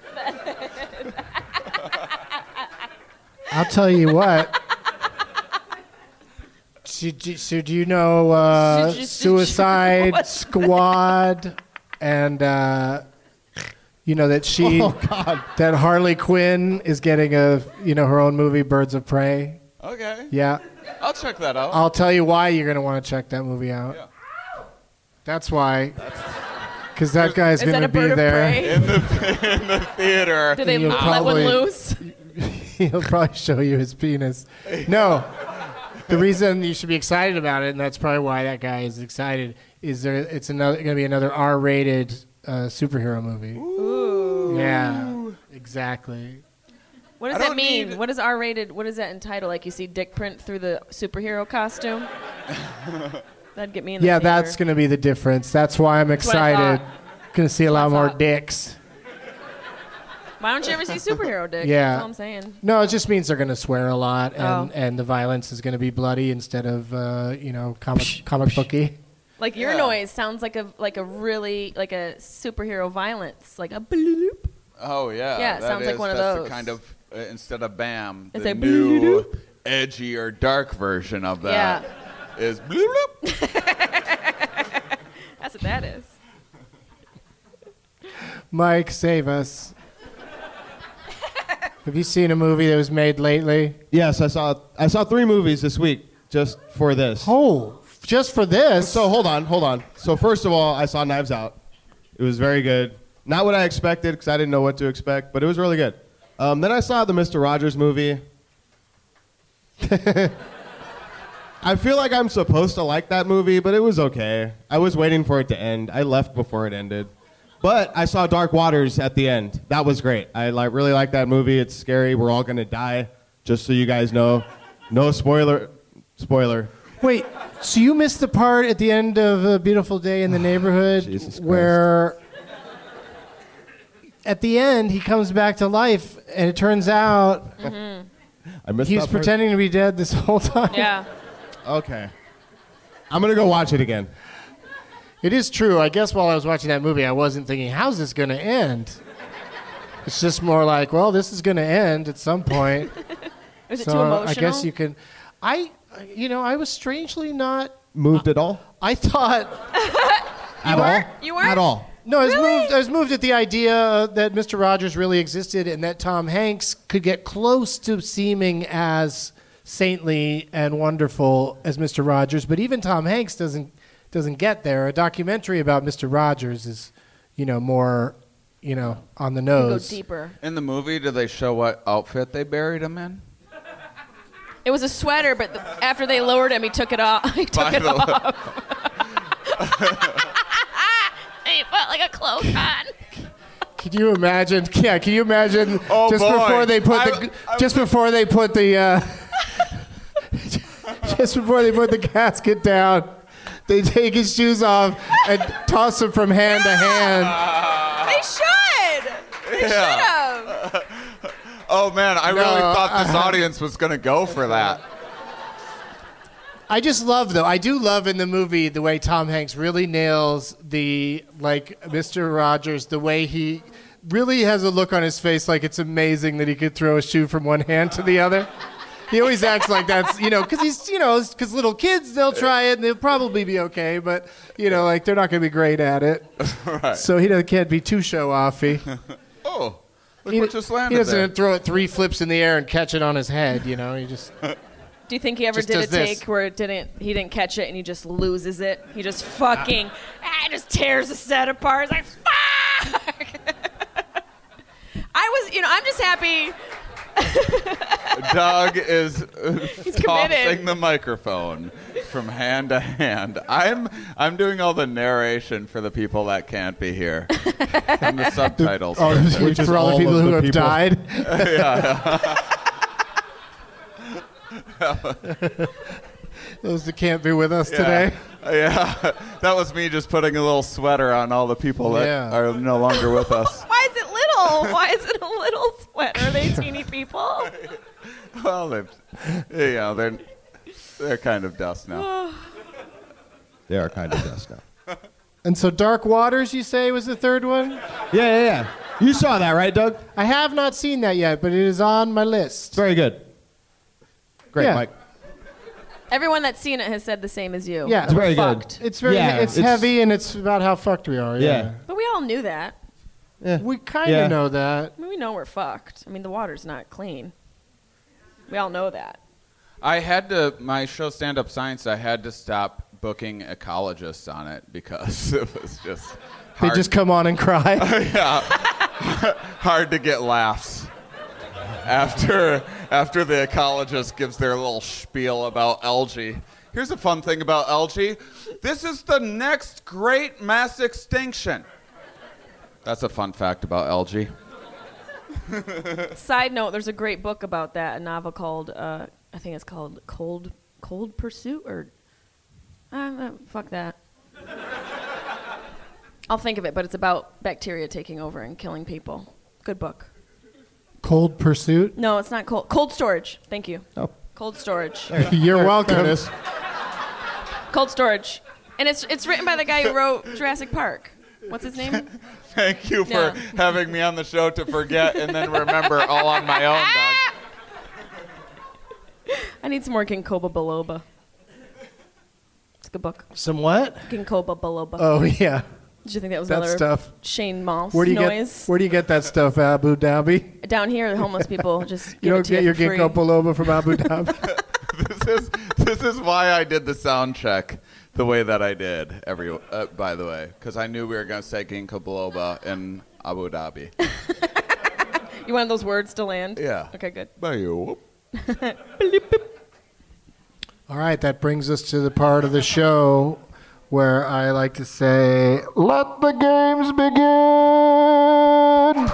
I'll tell you what. So, do- so do you know uh, Suicide Squad and uh, you know that she Oh, God. that Harley Quinn is getting a you know her own movie, Birds of Prey. Okay. Yeah, I'll check that out. I'll tell you why you're gonna want to check that movie out. Yeah. That's why. Because that guy's Is that gonna a be bird of there. prey? in the in the theater. Did they You'll let probably- one loose? He'll probably show you his penis. No. The reason you should be excited about it, and that's probably why that guy is excited, is there it's another going to be another R-rated uh, superhero movie. Ooh. Yeah, exactly. What does I that don't mean? need- What is R-rated? What does that entitle? Like you see dick print through the superhero costume? That'd get me in the Yeah, theater. that's going to be the difference. That's why I'm what I excited. thought. Going to see a That's lot what I more thought. dicks. Why don't you ever see superhero dick? Yeah. That's all I'm saying. No, it just means they're going to swear a lot, and, Oh. and the violence is going to be bloody instead of uh, you know comic comic booky. Like your Yeah. noise sounds like a like a really like a superhero violence, like a bloop. Oh yeah. Yeah, it that sounds like is- one of that's those. The kind of uh, instead of bam, It's the like new bloop. edgy or dark version of that Yeah. is bloop bloop. That's what that is. Mike, save us. Have you seen a movie that was made lately? Yes, I saw I saw three movies this week just for this. Oh, just for this? So hold on, hold on. So first of all, I saw Knives Out. It was very good. Not what I expected because I didn't know what to expect, but it was really good. Um, then I saw the Mister Rogers movie. I feel like I'm supposed to like that movie, but it was okay. I was waiting for it to end. I left before it ended. But I saw Dark Waters at the end. That was great. I like really like that movie. It's scary. We're all gonna die. Just so you guys know. No spoiler. Spoiler. Wait, so you missed the part at the end of A Beautiful Day in the Neighborhood Jesus Christ. where at the end he comes back to life and it turns out I missed he was that part? pretending to be dead this whole time. Yeah. Okay. I'm gonna go watch it again. It is true. I guess while I was watching that movie, I wasn't thinking, how's this going to end? It's just more like, well, this is going to end at some point. Was it so too emotional? I guess you can. I, you know, I was strangely not. Moved at all? I thought. At all? You weren't? At all. No, I was moved. I was moved at the idea that Mister Rogers really existed and that Tom Hanks could get close to seeming as saintly and wonderful as Mister Rogers, but even Tom Hanks doesn't doesn't get there. A documentary about Mister Rogers is, you know, more, you know, on the You go nose. deeper. In the movie, do they show what outfit they buried him in? It was a sweater, but the, after they lowered him, he took it off. He took By it the- off. He put like a cloak on. Can you imagine? Yeah, can you imagine Oh, just boy. before they put the I- I just before they put the uh, just before they put the casket down, they take his shoes off and toss him from hand to hand. They should. They should have. Oh man, I really No, thought this uh, audience was gonna go for that. I just love though. I do love in the movie the way Tom Hanks really nails the like Mister Rogers, the way he really has a look on his face like it's amazing that he could throw a shoe from one hand to the other. He always acts like that's, you know, because he's, you know, because little kids, they'll try it and they'll probably be okay, but, you know, like they're not going to be great at it. Right. So he doesn't- can't be too show-offy. Oh, look He, what just he landed doesn't there. throw it three flips in the air and catch it on his head, you know, he just... Do you think he ever Just did a does this. take where it didn't? He didn't catch it and he just loses it. He just fucking ah, just tears the set apart. It's like fuck. I was, you know, I'm just happy. Doug is He's tossing committed. the microphone from hand to hand. I'm I'm doing all the narration for the people that can't be here, and the subtitles. Oh, Which is for all the all people of who the have people. died. Those that can't be with us Yeah. today. Yeah, that was me just putting a little sweater on all the people that Yeah. are no longer with us. Why is it little? Why is it a little sweater? Are they teeny people? Well, they've, you know, they're they're kind of dust now. They are kind of dust now. And so Dark Waters, you say, was the third one? Yeah, yeah, yeah. You saw that, right, Doug? I have not seen that yet, but it is on my list. It's very good. Great, Yeah. Mike. Everyone that's seen it has said the same as you. Yeah. It's very good. Fucked. It's very, Yeah, it's, it's- heavy and it's about how fucked we are. Yeah. Yeah. But we all knew that. Yeah. We kind of Yeah. know that. I mean, we know we're fucked. I mean, the water's not clean. We all know that. I had to my show Stand Up Science. I had to stop booking ecologists on it because it was just They hard. just come on and cry. yeah, hard to get laughs after after the ecologist gives their little spiel about algae. Here's a fun thing about algae. This is the next great mass extinction. That's a fun fact about algae. Side note: there's a great book about that. A novel called uh, I think it's called Cold Cold Pursuit or uh, uh, fuck that. I'll think of it, but it's about bacteria taking over and killing people. Good book. Cold Pursuit? No, it's not cold. Cold Storage. Thank you. Oh. Cold Storage. You're There- welcome. there it is. Cold Storage. And it's it's written by the guy who wrote Jurassic Park. What's his name? Thank you for Yeah. having me on the show to forget and then remember all on my own, Doug. I need some more Ginkgo biloba. It's a good book. Some what? Ginkgo biloba. Oh, yeah. Did you think that was That another stuff. Shane Moss Where do you noise? get Where do you get that stuff, Abu Dhabi? Down here, the homeless people just give You it don't to get you your for free. ginkgo biloba from Abu Dhabi? This is this is why I did the sound check the way that I did. Every uh, by the way, because I knew we were going to say ginkgo biloba in Abu Dhabi. You wanted those words to land? Yeah. Okay, good. By you. All right, that brings us to the part of the show where I like to say, let the games begin!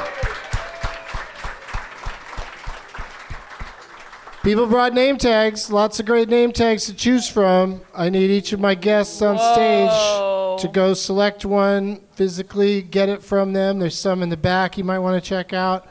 People brought name tags, lots of great name tags to choose from. I need each of my guests on Whoa. stage to go select one, physically get it from them. There's some in the back you might want to check out.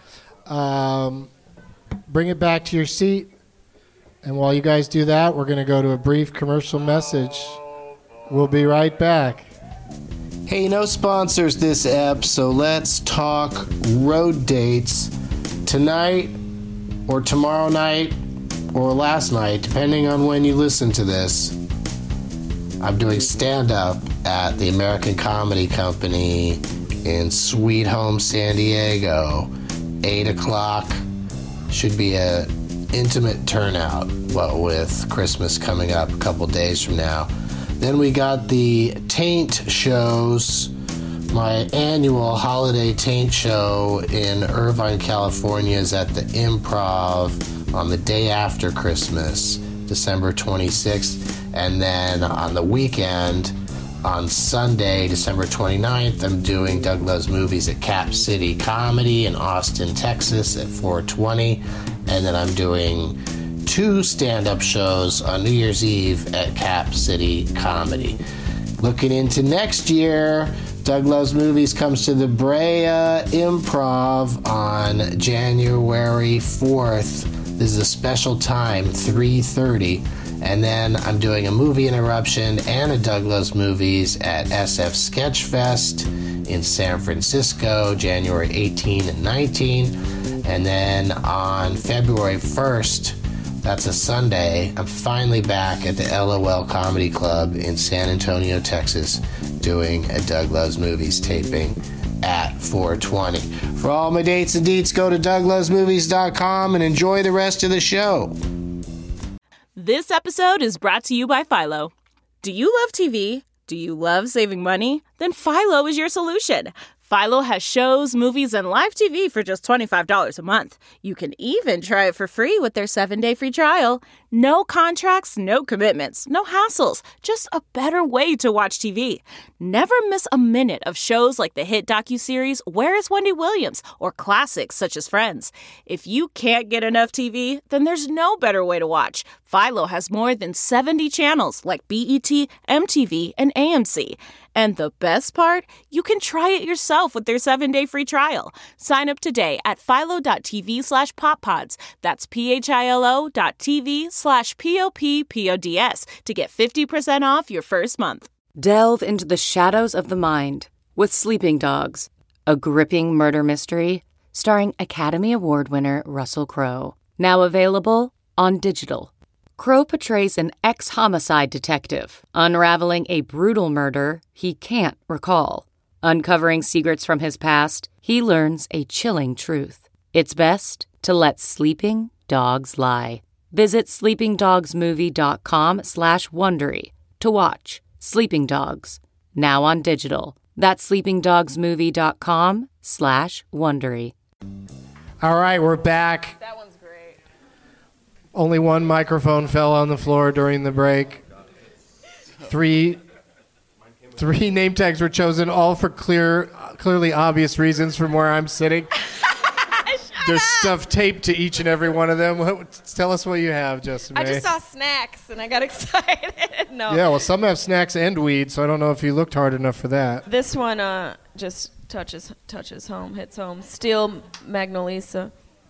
Um, bring it back to your seat. And while you guys do that, we're going to go to a brief commercial message. We'll be right back. Hey, no sponsors this ep, so let's talk road dates tonight or tomorrow night or last night, depending on when you listen to this. I'm doing stand-up at the American Comedy Company in Sweet Home, San Diego. eight o'clock. Should be a intimate turnout, what with Christmas coming up a couple days from now. Then we got the Taint shows, my annual holiday Taint show in Irvine, California is at the Improv on the day after Christmas, December twenty-sixth. And then on the weekend, on Sunday, December twenty-ninth, I'm doing Doug Loves Movies at Cap City Comedy in Austin, Texas at four twenty. And then I'm doing two stand-up shows on New Year's Eve at Cap City Comedy. Looking into next year, Doug Loves Movies comes to the Brea Improv on January fourth. This is a special time, three thirty. And then I'm doing a movie interruption and a Doug Loves Movies at S F Sketchfest in San Francisco, January eighteenth and nineteenth. And then on February first, that's a Sunday, I'm finally back at the L O L Comedy Club in San Antonio, Texas, doing a Doug Loves Movies taping at four twenty. For all my dates and deets, go to doug loves movies dot com and enjoy the rest of the show. This episode is brought to you by Philo. Do you love T V? Do you love saving money? Then Philo is your solution. Philo has shows, movies, and live T V for just twenty-five dollars a month. You can even try it for free with their seven-day free trial. No contracts, no commitments, no hassles. Just a better way to watch T V. Never miss a minute of shows like the hit docuseries Where is Wendy Williams? Or classics such as Friends. If you can't get enough T V, then there's no better way to watch. Philo has more than seventy channels like B E T, M T V, and A M C. And the best part? You can try it yourself with their seven-day free trial. Sign up today at philo.tv slash poppods. That's P-H-I-L-O dot TV slash P-O-P-P-O-D-S to get fifty percent off your first month. Delve into the shadows of the mind with Sleeping Dogs, a gripping murder mystery starring Academy Award winner Russell Crowe. Now available on digital. Crowe portrays an ex-homicide detective, unraveling a brutal murder he can't recall. Uncovering secrets from his past, he learns a chilling truth. It's best to let sleeping dogs lie. Visit sleepingdogsmovie.com slash Wondery to watch Sleeping Dogs, now on digital. That's sleepingdogsmovie.com slash Wondery. All right, we're back. That one's great. Only one microphone fell on the floor during the break. Three, three name tags were chosen, all for clear, clearly obvious reasons from where I'm sitting. Shut there's stuff taped to each and every one of them. What, tell us what you have, Justin May. I just saw snacks and I got excited. No. Yeah, well, some have snacks and weed, so I don't know if you looked hard enough for that. This one uh, just touches touches home, hits home. Steel Magnolisa.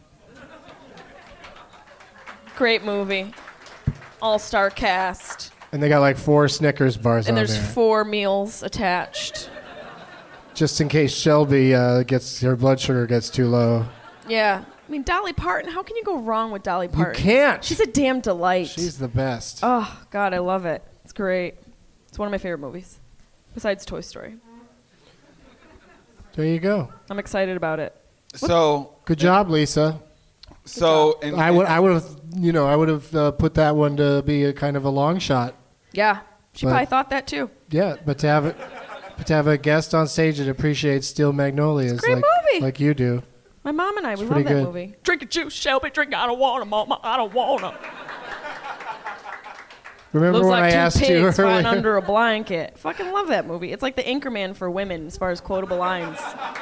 Great movie. All-star cast. And they got like four Snickers bars And on there's there. four meals attached. Just in case Shelby uh, gets her blood sugar gets too low. Yeah. I mean, Dolly Parton, how can you go wrong with Dolly Parton? can't. She's a damn delight. She's the best. Oh, God, I love it. It's great. It's one of my favorite movies, besides Toy Story. There you go. I'm excited about it. So good job, Lisa. So in, I would, I would have, you know, I would have uh, put that one to be a kind of a long shot. Yeah, she But- probably thought that too. Yeah, but to have it, but to have a guest on stage that appreciates Steel Magnolias It's a great like movie. like you do. My mom and I, we love pretty that good. movie. Drink a juice, Shelby. Drink. I don't want to, Mama. I don't want to. Remember Looks when like I two asked pigs you fighting earlier? under a blanket. Fucking love that movie. It's like the Anchorman for women as far as quotable lines.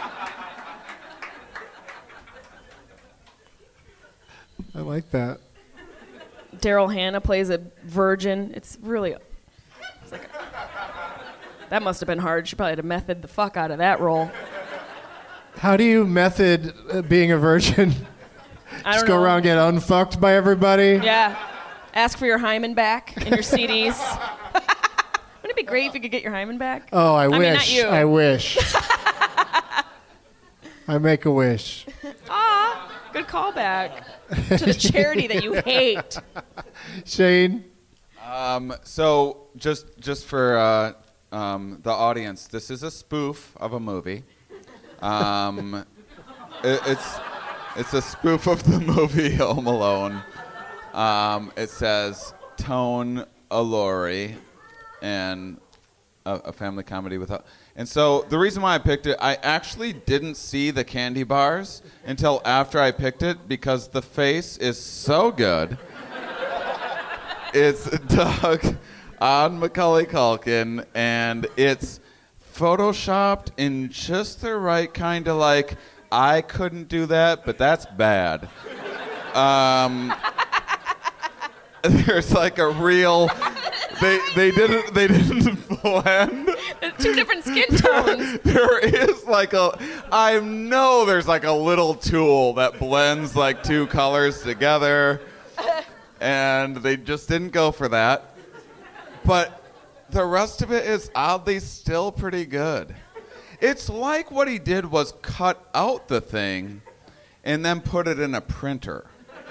I like that. Daryl Hannah plays a virgin. It's really. It's like that must have been hard. She probably had to method the fuck out of that role. How do you method uh, being a virgin? I Just don't go know. around and get unfucked by everybody? Yeah. Ask for your hymen back in your C Ds. Wouldn't it be great if you could get your hymen back? Oh, I, I wish. mean, not you. I wish. I make a wish. Ah, good callback to the charity that you hate. Shane? Um, so just just for uh, um, the audience, this is a spoof of a movie. Um, it, it's it's a spoof of the movie Home Alone. Um, it says Tone Allure and a, a family comedy with. A, and so the reason why I picked it, I actually didn't see the candy bars until after I picked it because the face is so good. It's Doug on Macaulay Culkin, and it's photoshopped in just the right kind of like, I couldn't do that, but that's bad. Um, there's like a real, they they didn't they didn't blend. There's two different skin tones. There is like a, I know there's like a little tool that blends like two colors together. And they just didn't go for that. But the rest of it is oddly still pretty good. It's like what he did was cut out the thing and then put it in a printer.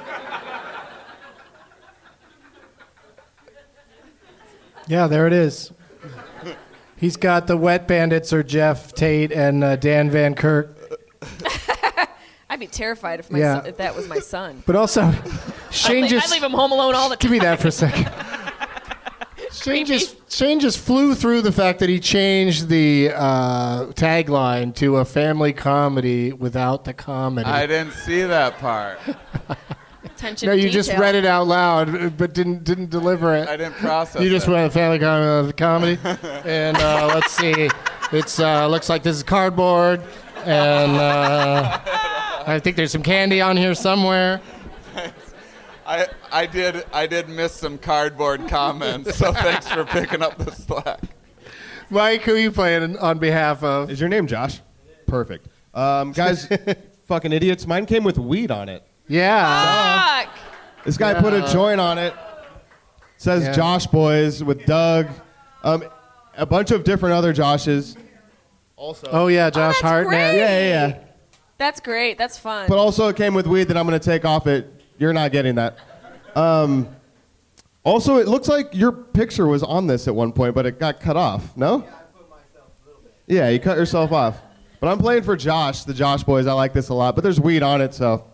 Yeah, there it is. He's got the Wet Bandits or Jeff Tate and uh, Dan Van Kirk. I'd be terrified if my Yeah. son, if that was my son. But also, Shane I'd, leave, just... I'd leave him home alone all the time. Give me that for a second. Shane just, Shane just flew through the fact that he changed the uh, tagline to a family comedy without the comedy. I didn't see that part. Attention no, to you just detail. read it out loud, but didn't didn't deliver it. I didn't process You just it. went a family com- comedy, and uh, let's see, it's uh, looks like this is cardboard, and uh, I think there's some candy on here somewhere. I I did I did miss some cardboard comments, so thanks for picking up the slack. Mike, who are you playing on behalf of? Is your name Josh? Perfect. Um, guys, fucking idiots. Mine came with weed on it. Yeah. Fuck. This guy put a joint on it. Says Yeah. Josh Boys with Doug. Um, a bunch of different other Joshes. Also. Oh yeah, Josh that's Hartnett. great. Yeah, yeah, yeah. That's great. That's fun. But also it came with weed that I'm going to take off it. You're not getting that. Um, also, it looks like your picture was on this at one point, but it got cut off. No? Yeah, I put myself a little bit. Yeah, you cut yourself off. But I'm playing for Josh, the Josh Boys. I like this a lot. But there's weed on it, so.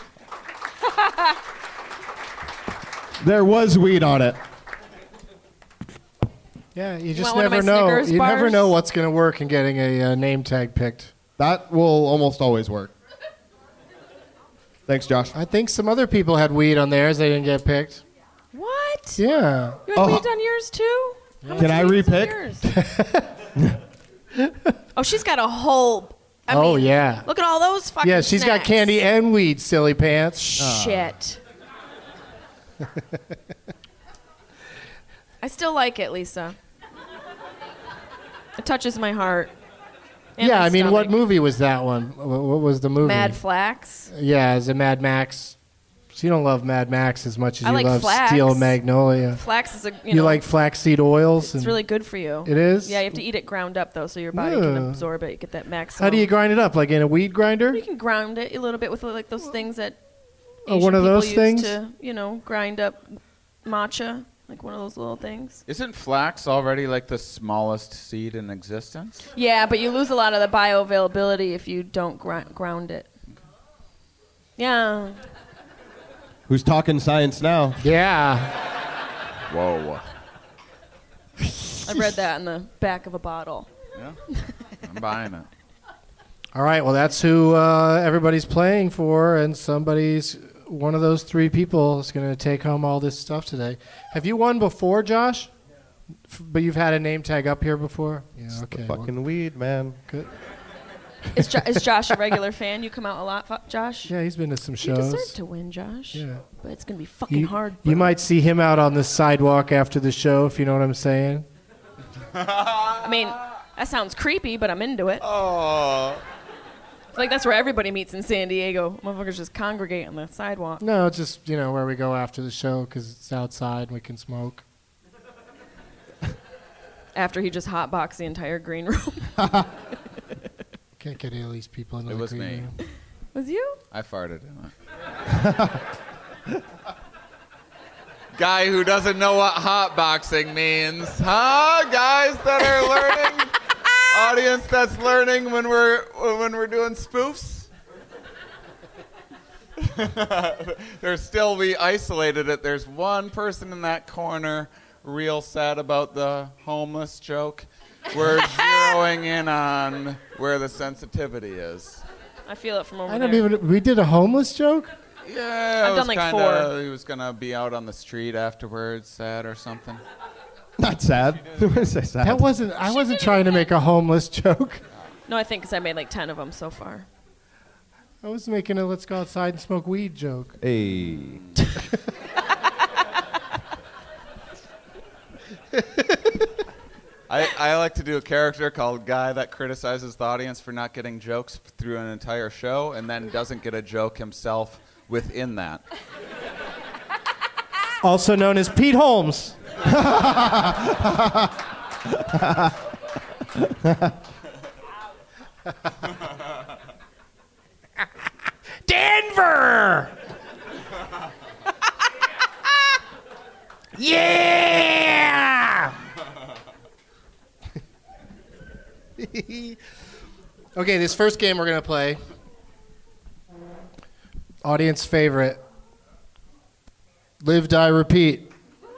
There was weed on it. Yeah, you just want one of never my know. Snickers You never bars? know what's going to work in getting a uh, name tag picked. That will almost always work. Thanks, Josh. I think some other people had weed on theirs. They didn't get picked. what? Yeah. You had Oh. weed on yours too? How Can much I weed is on repick? yours? Oh, she's got a whole. I oh mean, yeah. Look at all those fucking Yeah, she's snacks. got candy and weed, silly pants. Shit. I still like it, Lisa. It touches my heart. and Yeah, my I mean, what stomach. movie was that one? Wh- What was the movie? Mad Flax. Yeah, is it Mad Max? So you don't love Mad Max as much as I you like love flax. Steel Magnolia. Flax is a you, You, know, like flaxseed oils? It's and- really good for you. It is? Yeah, you have to eat it ground up though, so your body can Yeah. absorb it. You get that maximum. How do you grind it up? Like in a weed grinder? You can ground it a little bit with like those things that Oh, Asian one of people those use things? to, you know, grind up matcha, like one of those little things. Isn't flax already like the smallest seed in existence? Yeah, but you lose a lot of the bioavailability if you don't gr- ground it. Yeah. Who's talking science now? Yeah. Whoa. I read that in the back of a bottle. Yeah, I'm buying it. All right, well, that's who uh, everybody's playing for, and somebody's, one of those three people is going to take home all this stuff today. Have you won before, Josh? F- but you've had a name tag up here before? Yeah, It's okay. the fucking weed, man. Good. Is, jo- is Josh a regular fan? You come out a lot, fu- Josh? Yeah, he's been to some You shows. deserve to win, Josh. Yeah. But it's going to be fucking You, hard. you bro. might see him out on the sidewalk after the show, if you know what I'm saying. I mean, that sounds creepy, but I'm into it. Oh. It's like that's where everybody meets in San Diego. Motherfuckers just congregate on the sidewalk. No, it's just, you know, where we go after the show because it's outside and we can smoke. After he just hotboxed the entire green room. Can't get any of these people into It the was green me. room. Was you? I farted in it. Guy who doesn't know what hotboxing means, huh? Guys that are learning, audience that's learning when we're when we're doing spoofs. They're still we isolated it. There's one person in that corner, real sad about the homeless joke. We're zeroing in on where the sensitivity is. I feel it from over I there. don't even. We did a homeless joke? Yeah, I've it done was like kinda, four. He was gonna be out on the street afterwards, sad or something. Not sad. What is that sad? That wasn't. I wasn't trying to make a homeless joke. No, I think because I made like ten of them so far. I was making a let's go outside and smoke weed joke. Hey. I, I like to do a character called Guy that criticizes the audience for not getting jokes through an entire show and then doesn't get a joke himself within that. Also known as Pete Holmes. Denver! Yeah! Okay, this first game we're going to play, audience favorite, Live, Die, Repeat.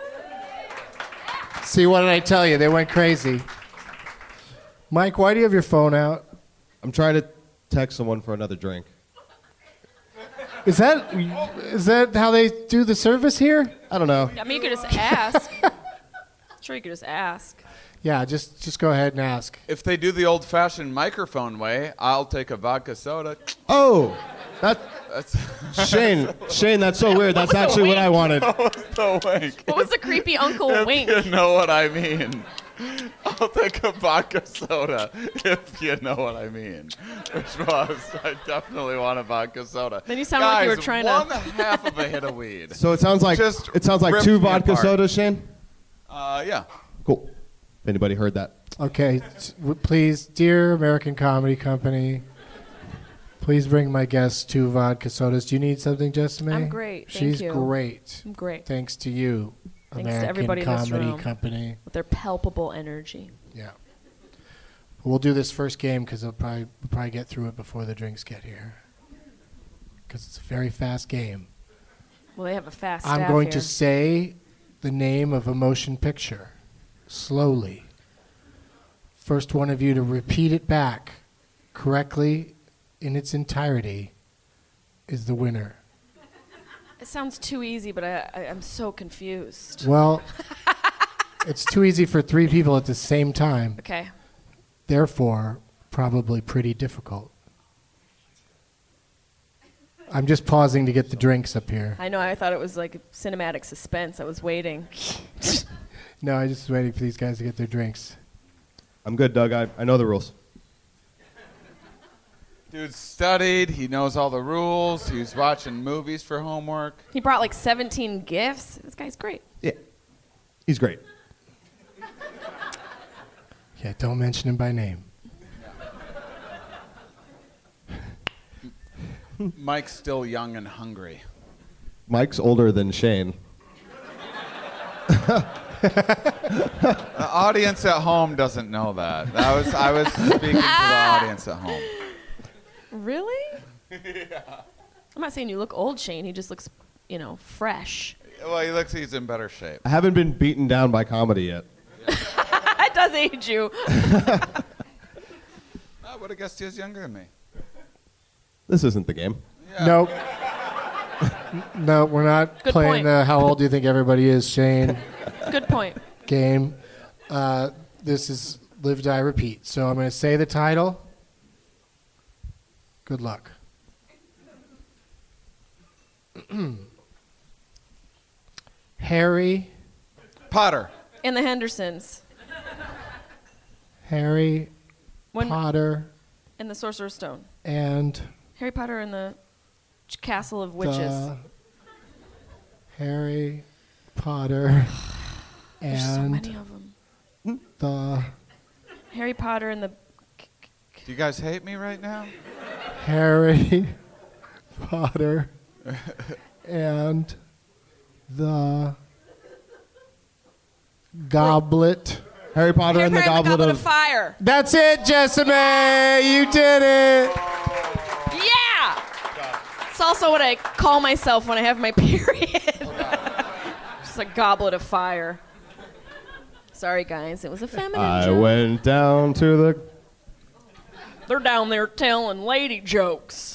See, what did I tell you? They went crazy. Mike, why do you have your phone out? I'm trying to text someone for another drink. Is that is that how they do the service here? I don't know. I mean, you could just ask. Sure, you could just ask. Yeah, just just go ahead and ask. If they do the old-fashioned microphone way, I'll take a vodka soda. Oh, that That's Shane. Shane, that's so weird. That's actually what I wanted. That was the wink. What was the creepy uncle If wink? you know what I mean. I'll take a vodka soda if you know what I mean. Which was, I definitely want a vodka soda. Then you sounded like you were trying to- one half of a hit of weed. So it sounds like Just it sounds like ripped two me vodka apart. sodas, Shane. Uh, yeah. Cool. If anybody heard that. Okay, s- w- please, dear American Comedy Company, please bring my guests two vodka sodas. Do you need something, Jessamy? I'm great, thank She's you. great. I'm great. Thanks to you, Thanks American to everybody in this Comedy room Company. with their palpable energy. Yeah. We'll do this first game because we'll probably, we'll probably get through it before the drinks get here. Because it's a very fast game. Well, they have a fast I'm staff going here. to say the name of a motion picture slowly. First one of you to repeat it back correctly in its entirety is the winner. It sounds too easy, but I, I, I'm so confused. Well, it's too easy for three people at the same time. Okay. Therefore, probably pretty difficult. I'm just pausing to get the drinks up here. I know. I thought it was like cinematic suspense. I was waiting. No, I just was waiting for these guys to get their drinks. I'm good, Doug. I, I know the rules. Dude studied. He knows all the rules. He was watching movies for homework. He brought like seventeen gifts. This guy's great. Yeah. He's great. Yeah, don't mention him by name. Mike's still young and hungry. Mike's older than Shane. The audience at home doesn't know that. That was I was speaking to the audience at home. Really? Yeah. I'm not saying you look old, Shane. He just looks, you know, fresh. Well, he looks he's in better shape. I haven't been beaten down by comedy yet. It does age you. I would have guessed he was younger than me. This isn't the game. Yeah. Nope. No, we're not Good playing point. the how old do you think everybody is, Shane Good point. game. Uh, this is Live, Die, Repeat. So I'm going to say the title. Good luck. Harry. Potter. And the Hendersons. Harry When- Potter And the Sorcerer's Stone. and Harry Potter and the Ch- Castle of Witches. the Harry Potter There's so and many of them. the Harry Potter and the... Do you guys hate me right now? Harry Potter and the Goblet. Harry Potter Harry and the Potter and Goblet, the Goblet of... of Fire. That's it, Jessime! You did it! Yeah! It's also what I call myself when I have my period. Just a goblet of fire. Sorry, guys. It was a feminine I joke. went down to the... They're down there telling lady jokes.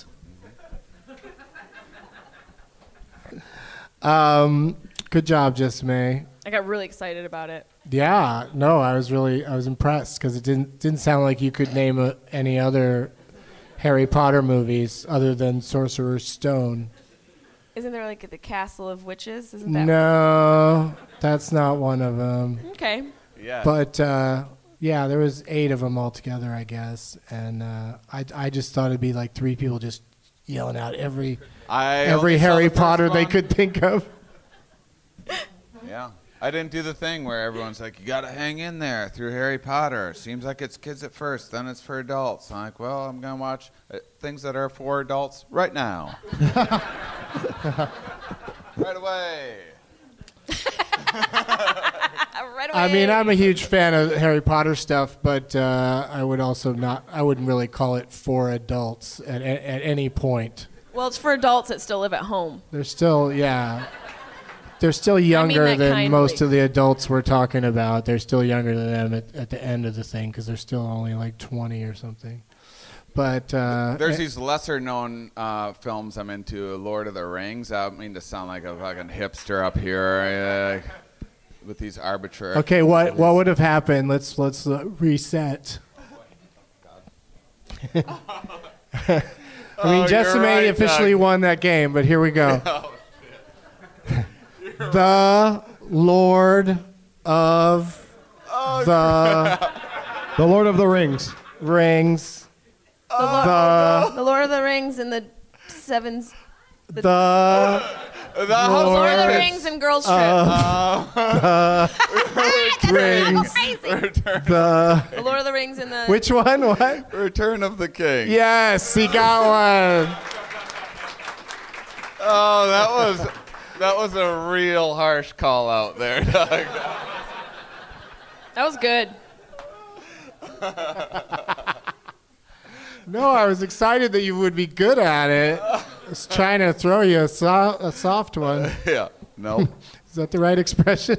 Um, good job, Jessime. I got really excited about it. Yeah, no, I was really, I was impressed because it didn't didn't sound like you could name a, any other Harry Potter movies other than Sorcerer's Stone. Isn't there like the Castle of Witches? Isn't that No, that's not one of them. Okay. Yeah. But uh, yeah, there was eight of them altogether, I guess, and uh, I I just thought it'd be like three people just yelling out every I every only saw Harry the first Potter they one. could think of. Yeah. I didn't do the thing where everyone's like, you got to hang in there through Harry Potter. Seems like it's kids at first, then it's for adults. I'm like, well, I'm going to watch uh, things that are for adults right now. Right away. Right away. I mean, I'm a huge fan of Harry Potter stuff, but uh, I would also not. I wouldn't really call it for adults at, at, at any point. Well, it's for adults that still live at home. They're still, yeah, they're still younger that than kindly. most of the adults we're talking about. They're still younger than them at, at the end of the thing because they're still only like twenty or something. But uh, There's eh, these lesser-known uh, films I'm into, Lord of the Rings. I don't mean to sound like a fucking hipster up here uh, with these arbitrary... okay, what what would have happened? Let's let's uh, reset. I mean, Oh, you're Jessime right, officially Doug. won that game, but here we go. Oh, The Lord of the The Lord of the Rings. Rings. The, Lord, The the Lord of the Rings and the Sevens. the The Lord of the Lord Rings and Girls Trip. of the Rings. Return, The the Lord of the Rings and the... which one? What? Return of the King. Yes, he got one. Oh, that was that was a real harsh call out there, Doug. That was good. No, I was excited that you would be good at it. I was trying to throw you a, so- a soft one. Yeah. No. Is that the right expression?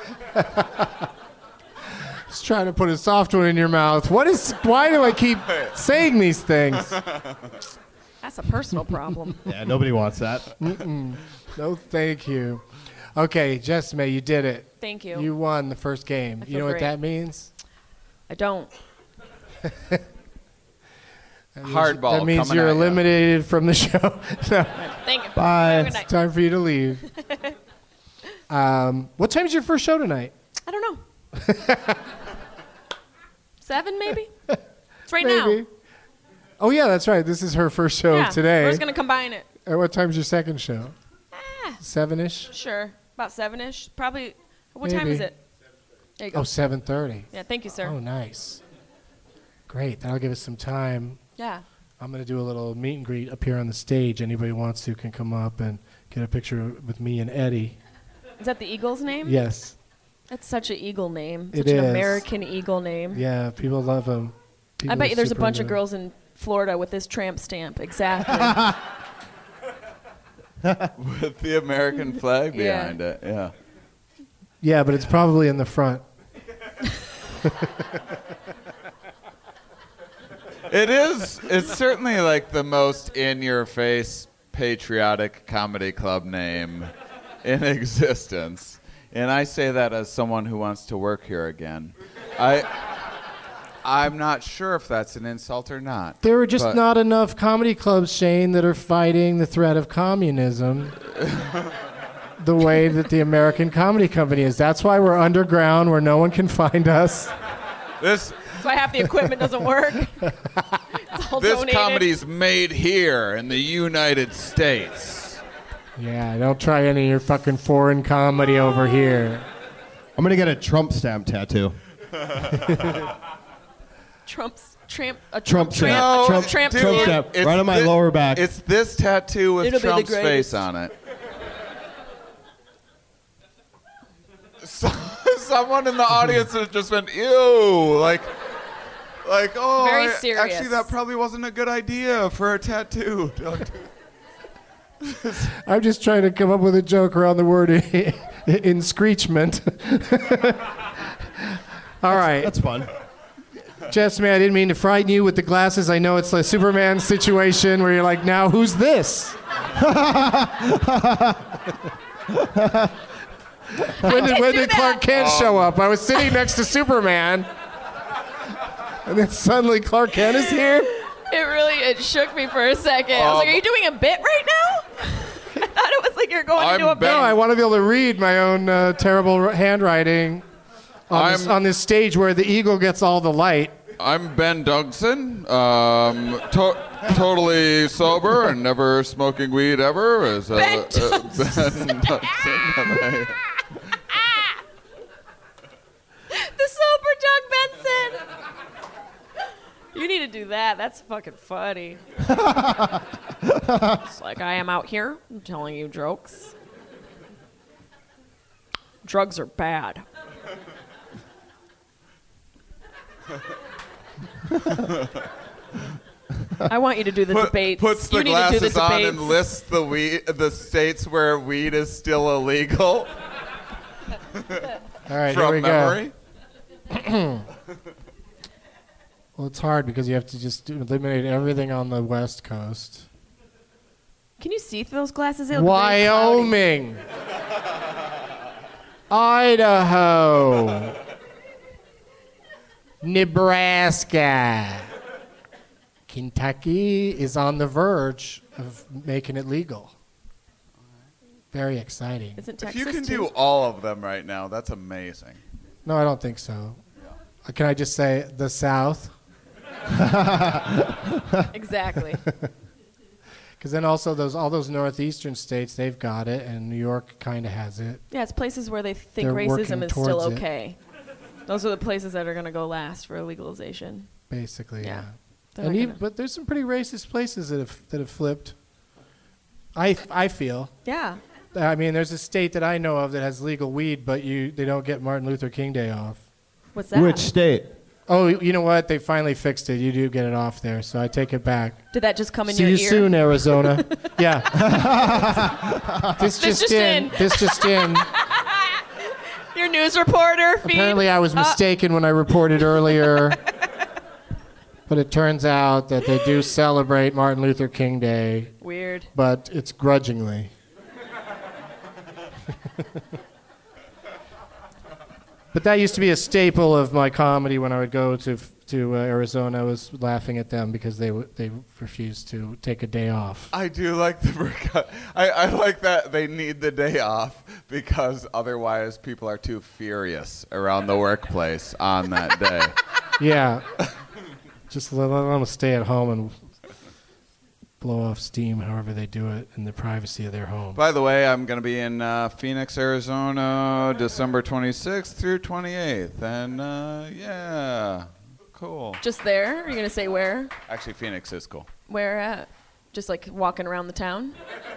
Just trying to put a soft one in your mouth. What is? Why do I keep saying these things? That's a personal problem. Yeah, nobody wants that. Mm-mm. No, thank you. Okay, Jessime, you did it. Thank you. You won the first game. I You feel know what great. that means? I don't. That Hardball. That means coming you're at ya. eliminated from the show. No. Thank you. Bye. Have a good It's night. time for you to leave. um, what time's your first show tonight? I don't know. Seven, maybe? It's right now. Maybe. Oh, yeah, that's right. This is her first show Yeah, of today. we're just going to combine it. At what time's your second show? Ah, Seven-ish? sure. About seven-ish. Probably. What time Maybe. is it? There you go. Oh, seven thirty. Yeah, thank you, sir. Oh, nice. Great. That'll give us some time. Yeah. I'm going to do a little meet and greet up here on the stage. Anybody who wants to can come up and get a picture with me and Eddie. Is that the Eagle's name? Yes. That's such an Eagle name. It Such an is. American Eagle name. Yeah, people love him. I bet you there's a bunch of girls in Florida with this tramp stamp. Exactly. With the American flag Yeah. behind it. Yeah. Yeah, but it's probably in the front. It is. It's certainly like the most in-your-face patriotic comedy club name in existence. And I say that as someone who wants to work here again. I, I'm not sure if that's an insult or not. There are just but- not enough comedy clubs, Shane, that are fighting the threat of communism the way that the American Comedy Company is. That's why we're underground where no one can find us. This That's why half the equipment doesn't work. It's all this donated. comedy's made here in the United States. Yeah, don't try any of your fucking foreign comedy over here. I'm gonna get a Trump stamp tattoo. Trump's tramp. A Trump Trump stamp. tramp. No, a Trump- tramp Trump stamp. stamp. It's Right on my thi- lower back. It's this tattoo with It'll be the Trump's greatest. face on it. So, someone in the audience has just went, ew, like, like, oh, Very I- serious. actually, that probably wasn't a good idea for a tattoo. Don't do- I'm just trying to come up with a joke around the word inscreechment. All right. That's fun. Jess, man, I didn't mean to frighten you with the glasses. I know it's a Superman situation where you're like, now who's this? when did, when did Clark Kent show up? I was sitting next to Superman, and then suddenly Clark Kent is here? It really it shook me for a second. I was like, Um, "Are you doing a bit right now?" I thought it was like you're going I'm into a bit. No, I want to be able to read my own uh, terrible r- handwriting on this, I'm- on this stage where the eagle gets all the light. I'm Ben Dugson, um, to- totally sober and never smoking weed ever. As, uh, Ben uh, Ben Dugson. The sober Doug Benson. You need to do that. That's fucking funny. It's like I am out here telling you jokes. Drugs are bad. I want you to do the Put- debates. puts the you need to do glasses the on debates. and lists the weed, the states where weed is still illegal. All right, From here we memory. go. Well, it's hard because you have to just do, eliminate everything on the West Coast. Can you see through those glasses? They look very cloudy. Wyoming. Idaho. Nebraska. Kentucky is on the verge of making it legal. Very exciting. Isn't If Texas you can too? do all of them right now, that's amazing. No, I don't think so. Uh, Can I just say the South? Exactly. Because then also those all those northeastern states, they've got it, and New York kind of has it. Yeah, it's places where they think They're racism working is still towards it. okay. Those are the places that are going to go last for legalization. Basically, Yeah. yeah. They're And not even, gonna- but there's some pretty racist places that have that have flipped. I, f- I feel. Yeah. I mean, there's a state that I know of that has legal weed, but you they don't get Martin Luther King Day off. What's that? Which state? Oh, you know what? They finally fixed it. You do get it off there, so I take it back. Did that just come in See your you ear? soon, Arizona. Yeah. this, This just, just in. in. This just in. Your news reporter feed? Apparently, I was Uh, mistaken when I reported earlier. But it turns out that they do celebrate Martin Luther King Day. Weird. But it's grudgingly. But that used to be a staple of my comedy when I would go to to uh, Arizona was laughing at them because they w- they refused to take a day off. I do like the I, I like that they need the day off because otherwise people are too furious around the workplace on that day. Yeah. Just let, let them stay at home and blow off steam however they do it in the privacy of their home. By the way, I'm going to be in uh, Phoenix, Arizona, December twenty-sixth through twenty-eighth. And, uh, yeah, cool. Just there? Are you going to say where? Actually, Phoenix is cool. Where at? Just like walking around the town?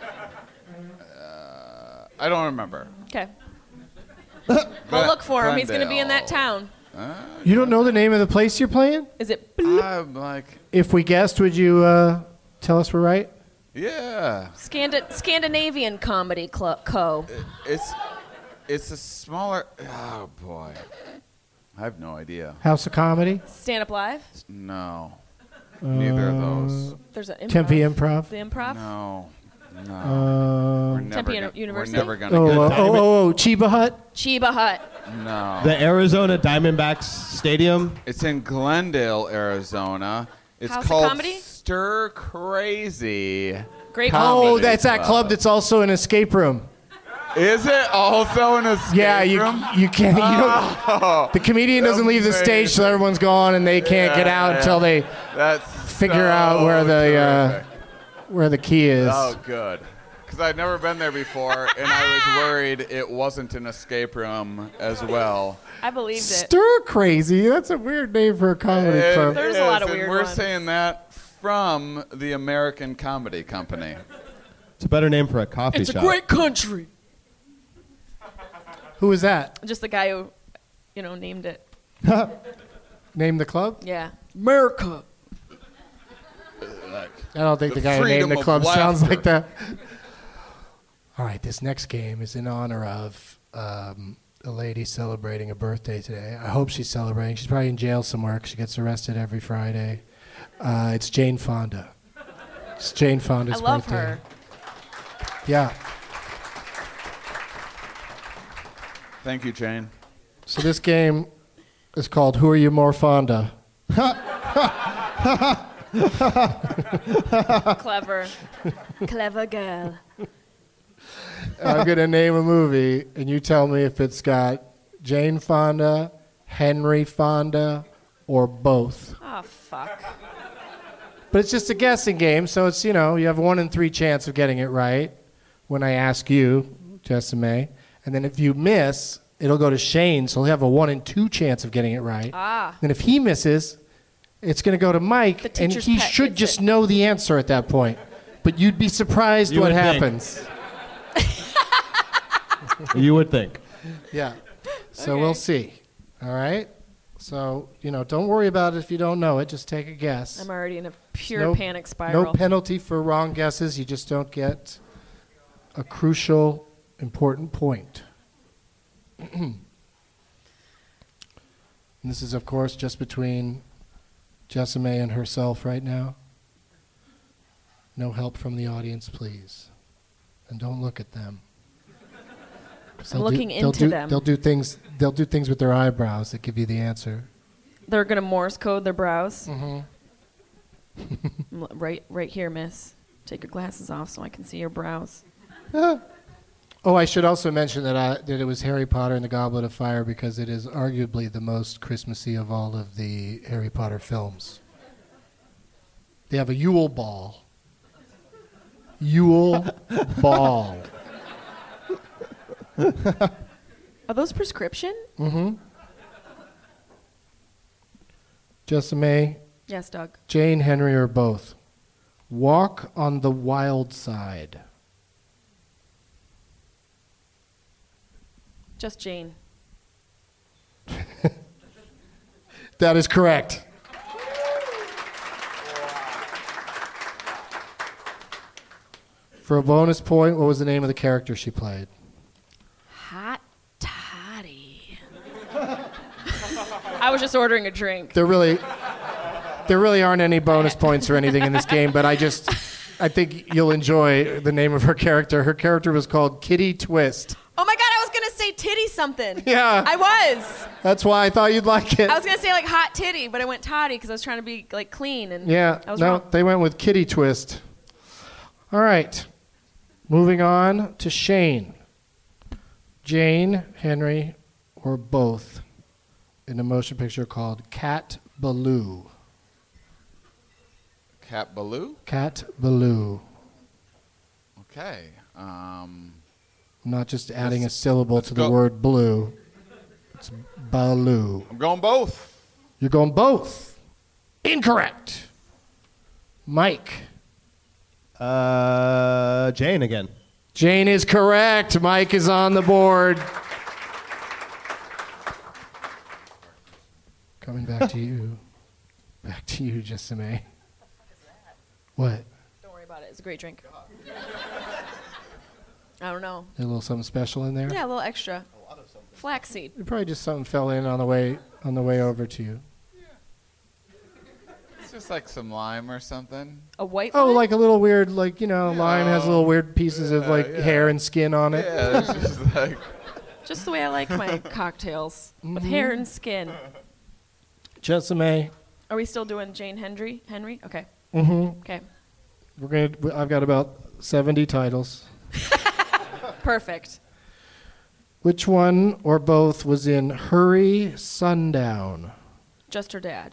Uh, I don't remember. Okay. I'll look for him. He's going to be in that town. Uh, You don't know the name of the place you're playing? Is it? I'm like, If we guessed, would you uh, tell us we're right? yeah. Scandi- Scandinavian Comedy Cl- Co. It, it's it's a smaller. Oh boy, I have no idea. House of Comedy? Stand Up Live. No, neither of those. There's an improv. Tempe Improv? The Improv. No, no. Uh, we're never Tempe gonna, University? We're never gonna oh, get oh, that. oh, oh, oh, Chiba Hut? Chiba Hut. No. The Arizona Diamondbacks Stadium. It's in Glendale, Arizona. It's House of called Comedy? Stir Crazy. Great. Comedy Oh, that's that Club. club that's also an escape room. Is it also an escape Yeah, you room? you can't. You Oh, don't, the comedian doesn't leave the stage till everyone's gone, and they can't get Yeah, out yeah. until they That's figure so out where the uh, terrific. where the key is. Oh, good. Because I'd never been there before, and I was worried it wasn't an escape room as well. I believed it. Stir Crazy. That's a weird name for a comedy It club. There's a lot is, of weird and we're ones. saying that from the American Comedy Company. It's a better name for a coffee It's shop. a great country. Who is that? Just the guy who, you know, named it. Name the club? Yeah. America. I don't think The the guy who freedom named the of club sounds laughter. like that. All right, this next game is in honor of um, a lady celebrating a birthday today. I hope she's celebrating. She's probably in jail somewhere 'cause she gets arrested every Friday. Uh, it's Jane Fonda. It's Jane Fonda's I love birthday. her. Yeah. Thank you, Jane. So this game is called Who Are You More Fonda? Clever. Clever girl. I'm going to name a movie, and you tell me if it's got Jane Fonda, Henry Fonda, or both. Oh, fuck. But it's just a guessing game, so it's, you know, you have a one in three chance of getting it right when I ask you, Jessimae. And then if you miss, it'll go to Shane, so he'll have a one in two chance of getting it right. Ah. And if he misses, it's going to go to Mike, The and teacher's he pet should gets just it. know the answer at that point. But you'd be surprised You what would think. happens. You would think. Yeah. So Okay. we'll see. All right? So, you know, don't worry about it if you don't know it. Just take a guess. I'm already in a pure No- panic spiral. No penalty for wrong guesses. You just don't get a crucial, important point. And this is, of course, just between Jessimae and herself right now. No help from the audience, please. And don't look at them. 'Cause I'm they'll do- looking they'll into do- them. They'll do things. They'll do things with their eyebrows that give you the answer. They're gonna Morse code their brows. Mm-hmm. right, right here, miss. Take your glasses off so I can see your brows. Oh, I should also mention that I, that it was Harry Potter and the Goblet of Fire because it is arguably the most Christmassy of all of the Harry Potter films. They have a Yule Ball. Yule Ball. Are those prescription? Mm-hmm. Jessimae, Yes, Doug. Jane, Henry, or both. Walk on the Wild Side. Just Jane. That is correct. For a bonus point, what was the name of the character she played? Hot toddy. I was just ordering a drink. There really, there really aren't any bonus points or anything in this game, but I just, I think you'll enjoy the name of her character. Her character was called Kitty Twist. Oh my God, I was gonna say titty something. Yeah. I was. That's why I thought you'd like it. I was gonna say like hot titty, but I went toddy because I was trying to be like clean and Yeah, I was no, wrong. they went with kitty twist. All right. Moving on to Shane. Jane, Henry, or both in a motion picture called Cat Ballou. Cat Ballou? Cat Ballou. Okay. Um, I'm not just adding a let's- syllable let's to the go. word blue. It's Ballou. I'm going both. You're going both. Incorrect. Mike. Uh, Jane again. Jane is correct. Mike is on the board. Coming back to you. Back to you, Jessime. What? Don't worry about it. It's a great drink. I don't know. A little something special in there? Yeah, a little extra. Flaxseed. It probably just something fell in on the way on the way over to you. It's just like some lime or something. A white Oh, wine? like a little weird, like, you know, lime has little weird pieces of, Yeah, like, yeah. hair and skin on it. Yeah, it's just like... Just the way I like my cocktails. With Mhm. hair and skin. Jessime. Are we still doing Jane Henry? Henry? Okay. Mm-hmm. Okay. We're gonna. I've got about seventy titles. Perfect. Which one or both was in Hurry Sundown? Just her dad.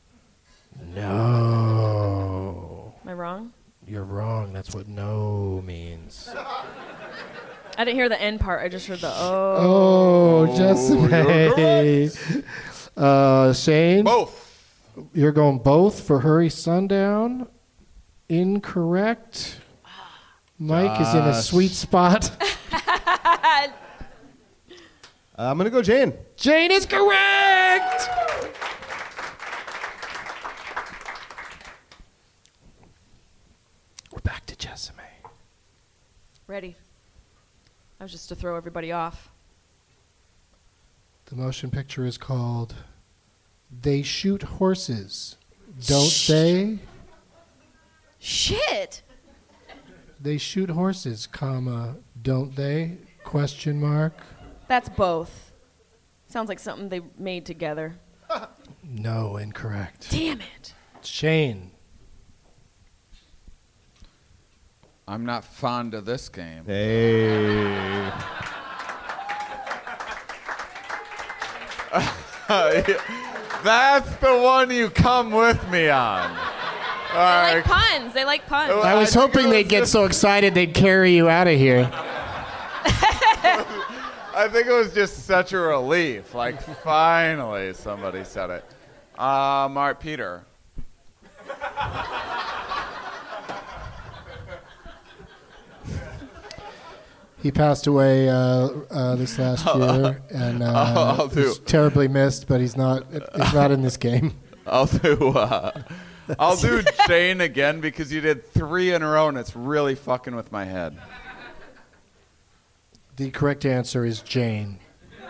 No. Am I wrong? You're wrong. That's what no means. I didn't hear the end part. I just heard the oh. Oh, Jessime. Uh, Shane? Both. You're going both for Hurry Sundown. Incorrect. Mike is in a Josh. sweet spot. Uh, I'm gonna go Jane. Jane is correct. We're back to Jessime. Ready. I was just to throw everybody off. The motion picture is called They Shoot Horses, Don't They? Shit. They shoot horses, comma, don't they? Question mark. That's both. Sounds like something they made together. No, incorrect. Damn it. Shane. I'm not fond of this game. Hey. That's the one you come with me on. All They right. like puns. They like puns. I was hoping they'd get so excited they'd carry you out of here. I think it was just such a relief. Like, finally, somebody said it. Uh, Mark Peter. He passed away uh, uh, this last year, and uh, I'll- I'll do- was terribly missed. But he's not. He's not in this game. I'll do. Uh, I'll do Jane again because you did three in a row, and it's really fucking with my head. The correct answer is Jane.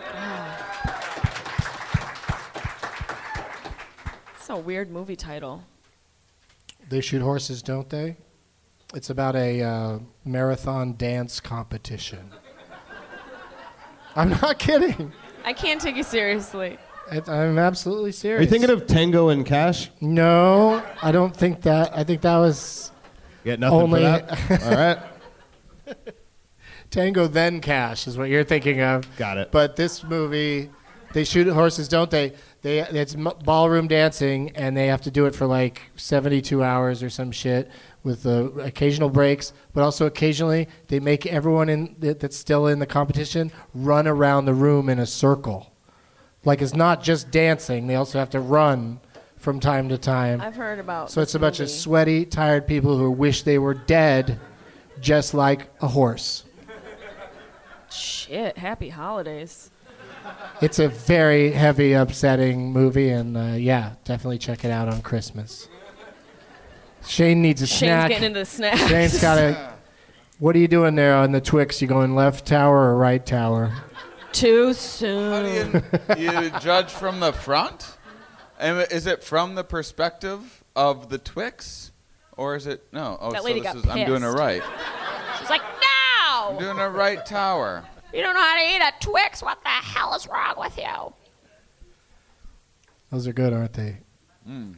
It's a weird movie title. They shoot horses, don't they? It's about a uh, marathon dance competition. I'm not kidding. I can't take you seriously. I, I'm absolutely serious. Are you thinking of Tango and Cash? No, I don't think that. I think that was Get nothing only for that? All right. Tango then Cash is what you're thinking of. Got it. But this movie, they shoot horses, don't they? They it's m- ballroom dancing, and they have to do it for like seventy-two hours or some shit with uh, occasional breaks. But also occasionally they make everyone in that, that's still in the competition run around the room in a circle. Like it's not just dancing; they also have to run from time to time. I've heard about. So this it's a bunch of movie. sweaty, tired people who wish they were dead, just like a horse. Shit. Happy holidays. It's a very heavy, upsetting movie, and uh, yeah, definitely check it out on Christmas. Shane needs a Shane's snack. getting into the snacks. Shane's got a. What are you doing there on the Twix? You going left tower or right tower? Too soon. How do you, you judge from the front? And is it from the perspective of the Twix, or is it no? Oh, That so lady this got is I'm doing it pissed. right. She's like, no! I'm doing a right tower. You don't know how to eat a Twix? What the hell is wrong with you? Those are good, aren't they? Mm.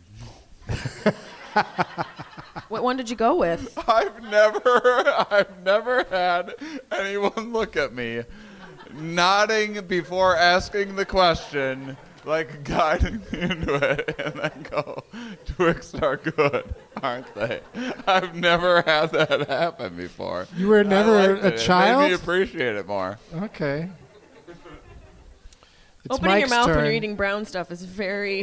What one did you go with? I've never, I've never had anyone look at me nodding before asking the question, like guiding me into it, and then go, Twix are good, aren't they? I've never had that happen before. You were never a a child? It made me appreciate it more. Okay. It's Opening Mike's your mouth turn. when you're eating brown stuff is very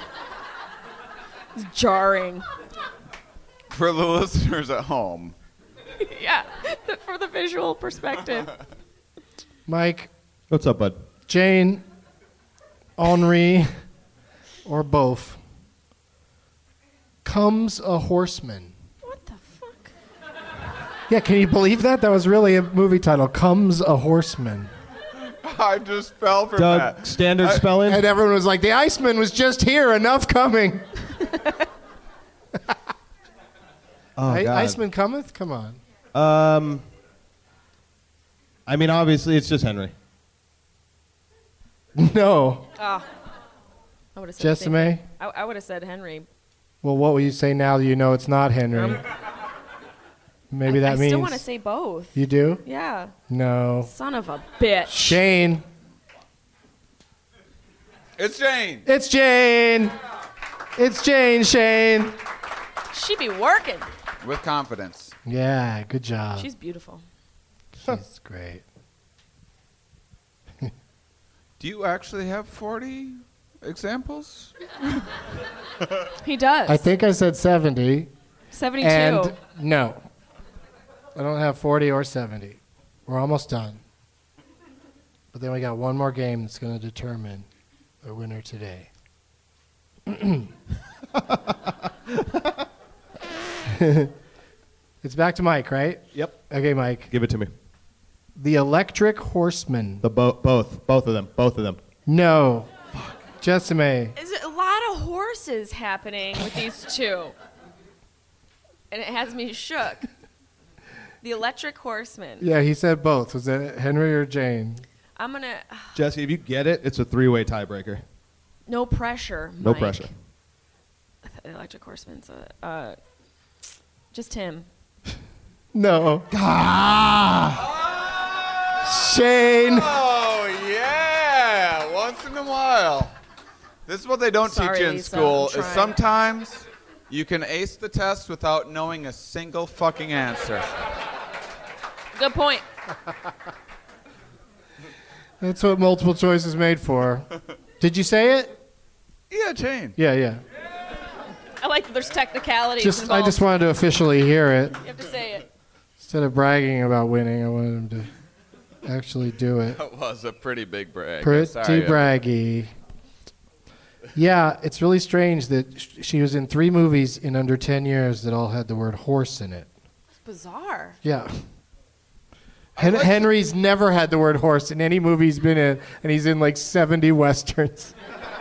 jarring. For the listeners at home. Yeah, for the visual perspective. Mike. What's up, bud? Jane, Henri, or both. Comes a horseman. What the fuck? Yeah, can you believe that? That was really a movie title. Comes a horseman. I just fell for Doug, that. standard I, spelling? And everyone was like, the Iceman was just here. Enough coming. Oh, I- God. Iceman cometh? Come on. Um, I mean, obviously, it's just Henry. No. Oh. I would have said the same Jessime? thing. I, I would have said Henry. Well, what will you say now that you know it's not Henry? Um, Maybe I, that I means... still want to say both. You do? Yeah. No. Son of a bitch. Shane. It's Jane. It's Jane. It's Jane, Shane. She be working. With confidence. Yeah, good job. She's beautiful. She's great. Do you actually have forty examples? He does. I think I said seventy. seventy-two. And no. I don't have forty or seventy. We're almost done. But then we got one more game that's going to determine the winner today. It's back to Mike, right? Yep. Okay, Mike. Give it to me. The Electric Horseman. The bo- both, both of them, both of them. No. Jessime. There's a lot of horses happening with these two. And it has me shook. The Electric Horseman. Yeah, he said both. Was it Henry or Jane? I'm going to... Jesse, if you get it, it's a three-way tiebreaker. No pressure, No Mike. pressure. The Electric Horseman's a... Uh, just him. No. Shane. Oh, yeah. Once in a while. This is what they don't Sorry, teach you in Lisa, school, I'm is trying. sometimes you can ace the test without knowing a single fucking answer. Good point. That's what multiple choice is made for. Did you say it? Yeah, Jane. Yeah, yeah. I like that there's technicalities Just, involved. I just wanted to officially hear it. You have to say it. Instead of bragging about winning, I wanted him to actually do it. That was a pretty big brag. Pretty Sorry, braggy. Yeah, it's really strange that sh- she was in three movies in under ten years that all had the word horse in it. It's bizarre. Yeah. Hen- like- Henry's never had the word horse in any movie he's been in, and he's in like seventy westerns.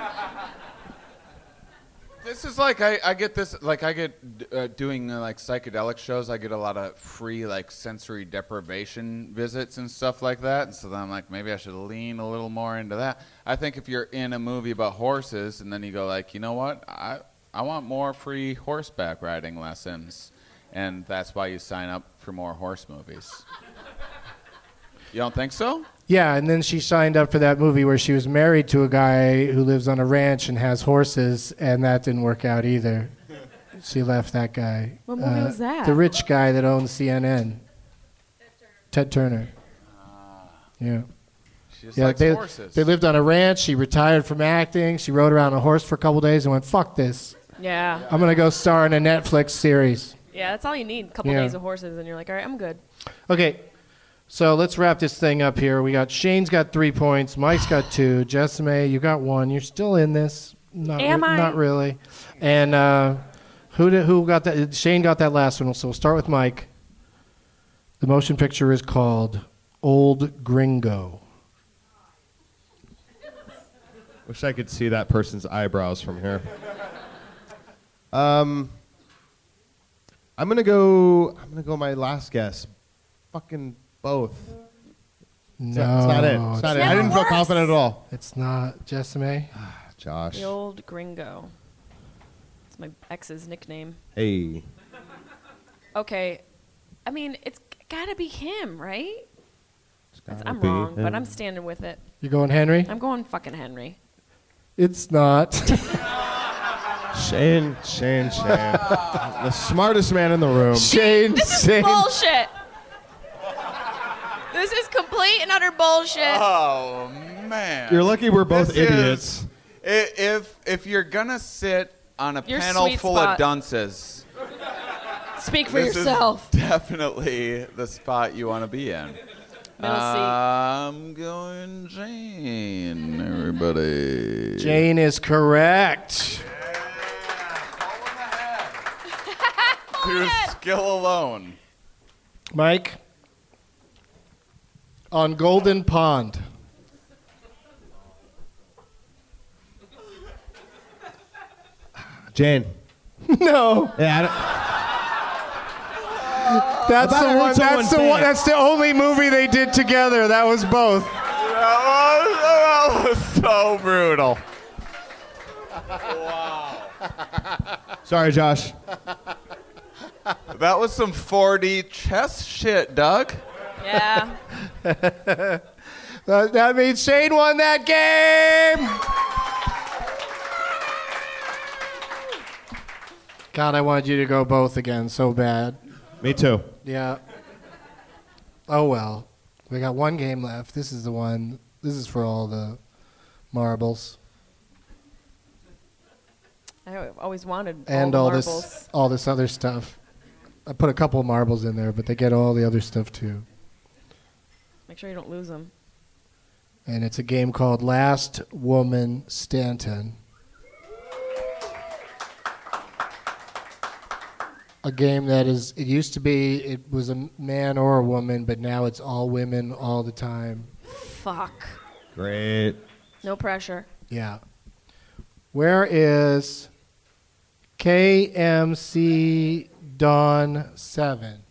This is like I, I get this like I get uh, doing uh, like psychedelic shows. I get a lot of free like sensory deprivation visits and stuff like that. And so then I'm like, maybe I should lean a little more into that. I think if you're in a movie about horses and then you go like, you know what, I I want more free horseback riding lessons, and that's why you sign up for more horse movies. You don't think so? Yeah, and then she signed up for that movie where she was married to a guy who lives on a ranch and has horses, and that didn't work out either. She left that guy. What movie was that? The rich guy that owns C N N. Ted Turner. Yeah. She just Yeah, likes they, horses. they lived on a ranch. She retired from acting. She rode around on a horse for a couple days and went, fuck this. Yeah. I'm going to go star in a Netflix series. Yeah, that's all you need. A couple Yeah. days of horses, and you're like, all right, I'm good. Okay, so let's wrap this thing up here. We got Shane's got three points. Mike's got two. Jessime, you got one. You're still in this. Not Am re- I? Not really. And uh, who did, who got that? Shane got that last one. So we'll start with Mike. The motion picture is called Old Gringo. Wish I could see that person's eyebrows from here. Um, I'm gonna go. I'm gonna go. My last guess. Fucking both. No, It's not it. It's not it. I didn't feel confident at all. It's not Jessime. Josh. The old gringo. It's my ex's nickname. Hey. Okay. I mean, it's gotta be him, right? gotta I'm be wrong, but him. I'm standing with it. You going Henry? I'm going fucking Henry. It's not. Shane, Shane, Shane. The smartest man in the room. Shane, This is Shane. bullshit. This is complete and utter bullshit. Oh man! You're lucky we're both This idiots. is- i- if if you're gonna sit on a Your panel sweet full spot. of dunces, Speak for this yourself. is definitely the spot you want to be in. Middle seat. I'm going Jane, everybody. Jane is correct. Through skill alone. Mike, on Golden Pond. Jane. No. Yeah, I don't, That's How the about I one. heard That's someone the say one. it? That's the only movie they did together. That was both. That was so brutal. sorry, Josh. That was some four D chess shit, Doug. Yeah. That, that means Shane won that game. God, I wanted you to go both again so bad. Me too. Yeah. Oh well. We got one game left. This is the one. This is for all the marbles I always wanted and all, all the this marbles. all this other stuff. I put a couple of marbles in there, but they get all the other stuff too. Make sure you don't lose them. And it's a game called Last Woman Stanton. A game that is, it used to be, it was a man or a woman, but now it's all women all the time. Fuck. Great. No pressure. Yeah. Where is K M C Dawn seven?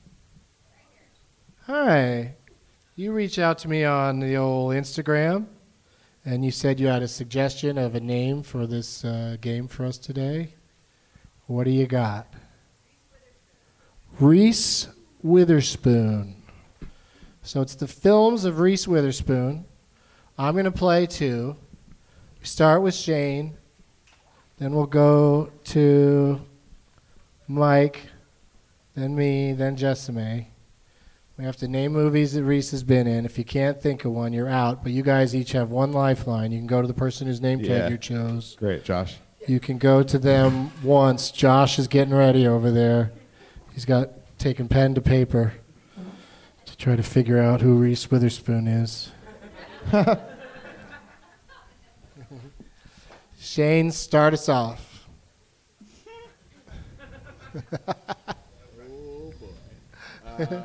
Hi. You reached out to me on the old Instagram, and you said you had a suggestion of a name for this uh, game for us today. What do you got? Reese Witherspoon. So it's the films of Reese Witherspoon. I'm going to play two. We start with Shane. Then we'll go to Mike, then me, then Jessime. We have to name movies that Reese has been in. If you can't think of one, you're out. But you guys each have one lifeline. You can go to the person whose name Yeah. tag you chose. Great, Josh. You can go to them once. Josh is getting ready over there. He's got taken pen to paper to try to figure out who Reese Witherspoon is. Shane, start us off. Oh boy. Uh,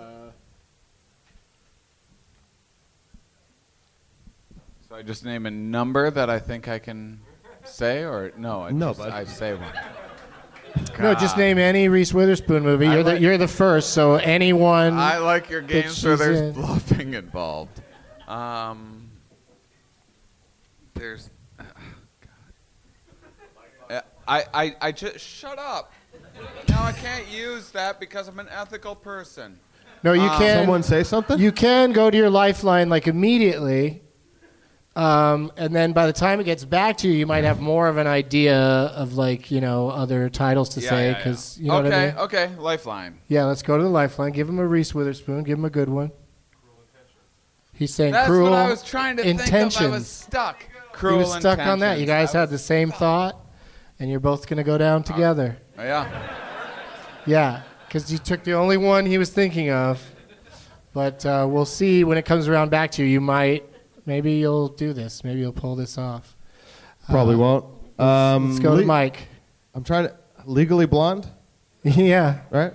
so I just name a number that I think I can say, or no? I No, just, bud. I say one. No, just name any Reese Witherspoon movie. I You're the like- you're the first, so anyone. I like your that games where she's there's in. bluffing involved. Um, there's. Uh, God. Uh, I, I, I just shut up. Now I can't use that because I'm an ethical person. No, you Um, can. Someone say something? You can go to your lifeline like immediately, um, and then by the time it gets back to you, you might have more of an idea of like you know other titles to Yeah, say yeah, yeah. because you know okay, what I mean. okay, lifeline. Yeah, let's go to the lifeline. Give him a Reese Witherspoon. Give him a good one. He's saying That's cruel what I was trying to intentions. think of. I was stuck. Cruel he was stuck on that. You Intentions. guys had the same thought, and you're both going to go down together. Oh, yeah. Yeah, because you took the only one he was thinking of. But uh, we'll see when it comes around back to you. You might, maybe you'll do this. Maybe you'll pull this off. Probably Uh, won't. Um, Let's go to le- Mike. I'm trying to. Legally Blonde? Yeah. Right?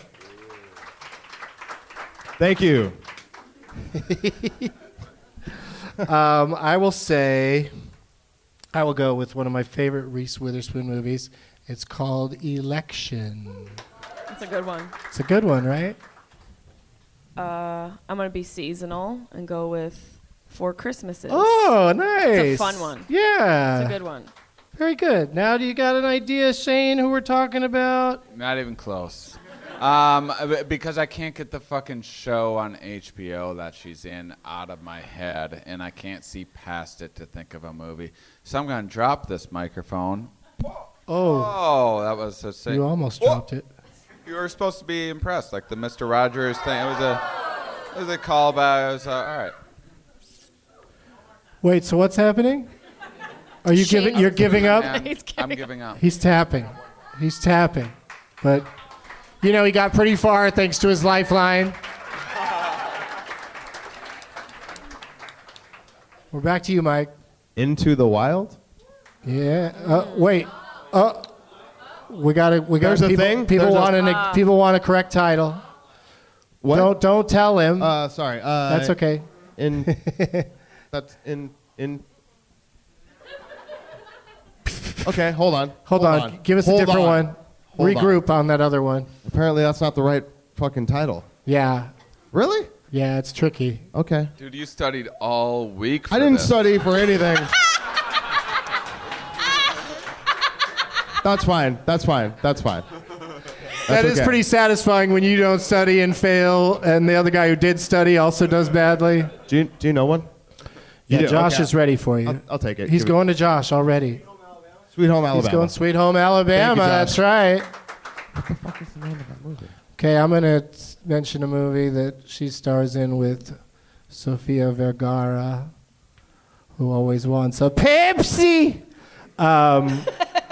Thank you. um, I will say, I will go with one of my favorite Reese Witherspoon movies. It's called Election. That's a good one. It's a good one, right? Uh, I'm gonna be seasonal and go with Four Christmases. Oh, nice. It's a fun one. Yeah. It's a good one. Very good. Now, do you got an idea, Shane, who we're talking about? Not even close. Um, b- because I can't get the fucking show on H B O that she's in out of my head, and I can't see past it to think of a movie. So I'm going to drop this microphone. Oh. Oh, that was a sick. You almost Oh. dropped it. You were supposed to be impressed, like the Mister Rogers thing. It was a, it was a callback. It was uh, all right. Wait, so what's happening? Are you giving? You're giving up? I'm, I'm giving up. He's tapping. He's tapping. But, you know, he got pretty far thanks to his lifeline. We're back to you, Mike. Into the Wild? Yeah. Uh, wait. Uh, we got to. We got There's a people, thing? People There's a- want a Ah. people want a correct title. What? Don't don't tell him. Uh, sorry. Uh, That's okay. In. That's in in. Okay, hold on. Hold, on. Give us Hold a different on. one. Hold Regroup on. that other one. Apparently, that's not the right fucking title. Yeah. Really? Yeah, it's tricky. Okay. Dude, you studied all week for I didn't this. study for anything. That's fine. That's fine. That's fine. That's That is okay. pretty satisfying when you don't study and fail, and the other guy who did study also does badly. Do you, do you know one? You Yeah, do? Josh Okay. is ready for you. I'll, I'll take it. He's Give it- going to Josh already. Sweet Home Alabama. He's going Sweet Home Alabama. Thank you, Josh. That's right. What the fuck is the name of that movie? Okay, I'm going to mention a movie that she stars in with Sofia Vergara, who always wants a Pepsi. Um,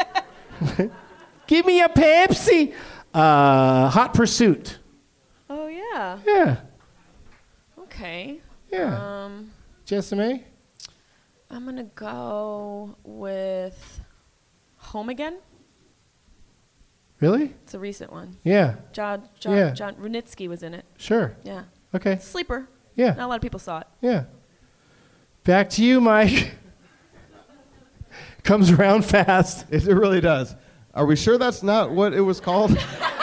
give me a Pepsi. Uh, Hot Pursuit. Oh, yeah. Yeah. Okay. Yeah. Um, Jessamy? I'm going to go with Home Again. Really? It's a recent one. Yeah. John, John, Yeah. John Rudnitsky was in it. Sure. Yeah. Okay. Sleeper. Yeah. Not a lot of people saw it. Yeah. Back to you, Mike. Comes around fast. It really does. Are we sure that's not what it was called?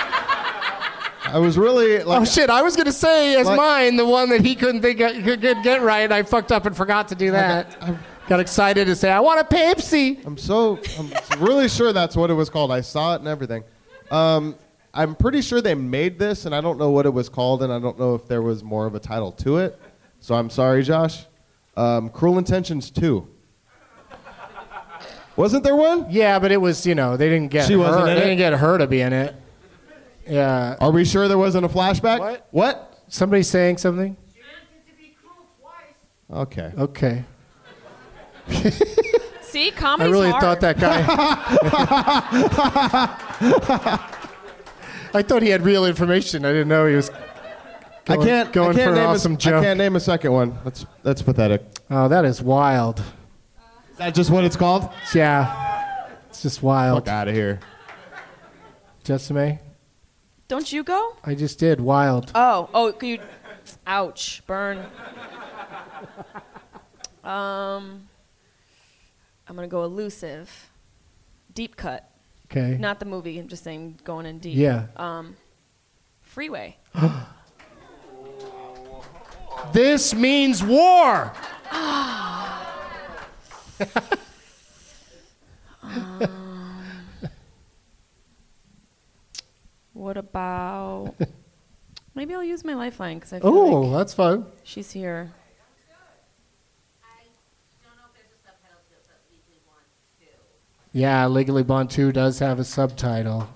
I was really like. Oh shit! I was gonna say as Like- mine the one that he couldn't think of, could could get right. I fucked up and forgot to do that. Got excited to say I want a Pepsi. I'm so. I'm really sure that's what it was called. I saw it and everything. Um, I'm pretty sure they made this, and I don't know what it was called, and I don't know if there was more of a title to it. So I'm sorry, Josh. Um, Cruel Intentions two. Wasn't there one? Yeah, but it was you know they didn't get She her. wasn't in they it? didn't get her to be in it. Yeah. Are we sure there wasn't a flashback? What? What? Somebody saying something? Okay. Okay. See, I comedy's really hard. thought that guy. I thought he had real information. I didn't know he was. Going, I can't. going I can't for an name awesome a, joke. I can't name a second one. That's that's pathetic. Oh, that is wild. Is that just what it's called? Yeah. It's just wild. Fuck out of here. Jessamy? Don't you go? I just did. Wild. Oh, oh, you. Ouch, burn. Um, I'm gonna go elusive. Deep cut. Okay. Not the movie. I'm just saying going in deep. Yeah. Um, Freeway. This means war. um, what about? Maybe I'll use my lifeline because I feel Oh, like that's fun. she's here. Yeah, Legally Blonde two does have a subtitle.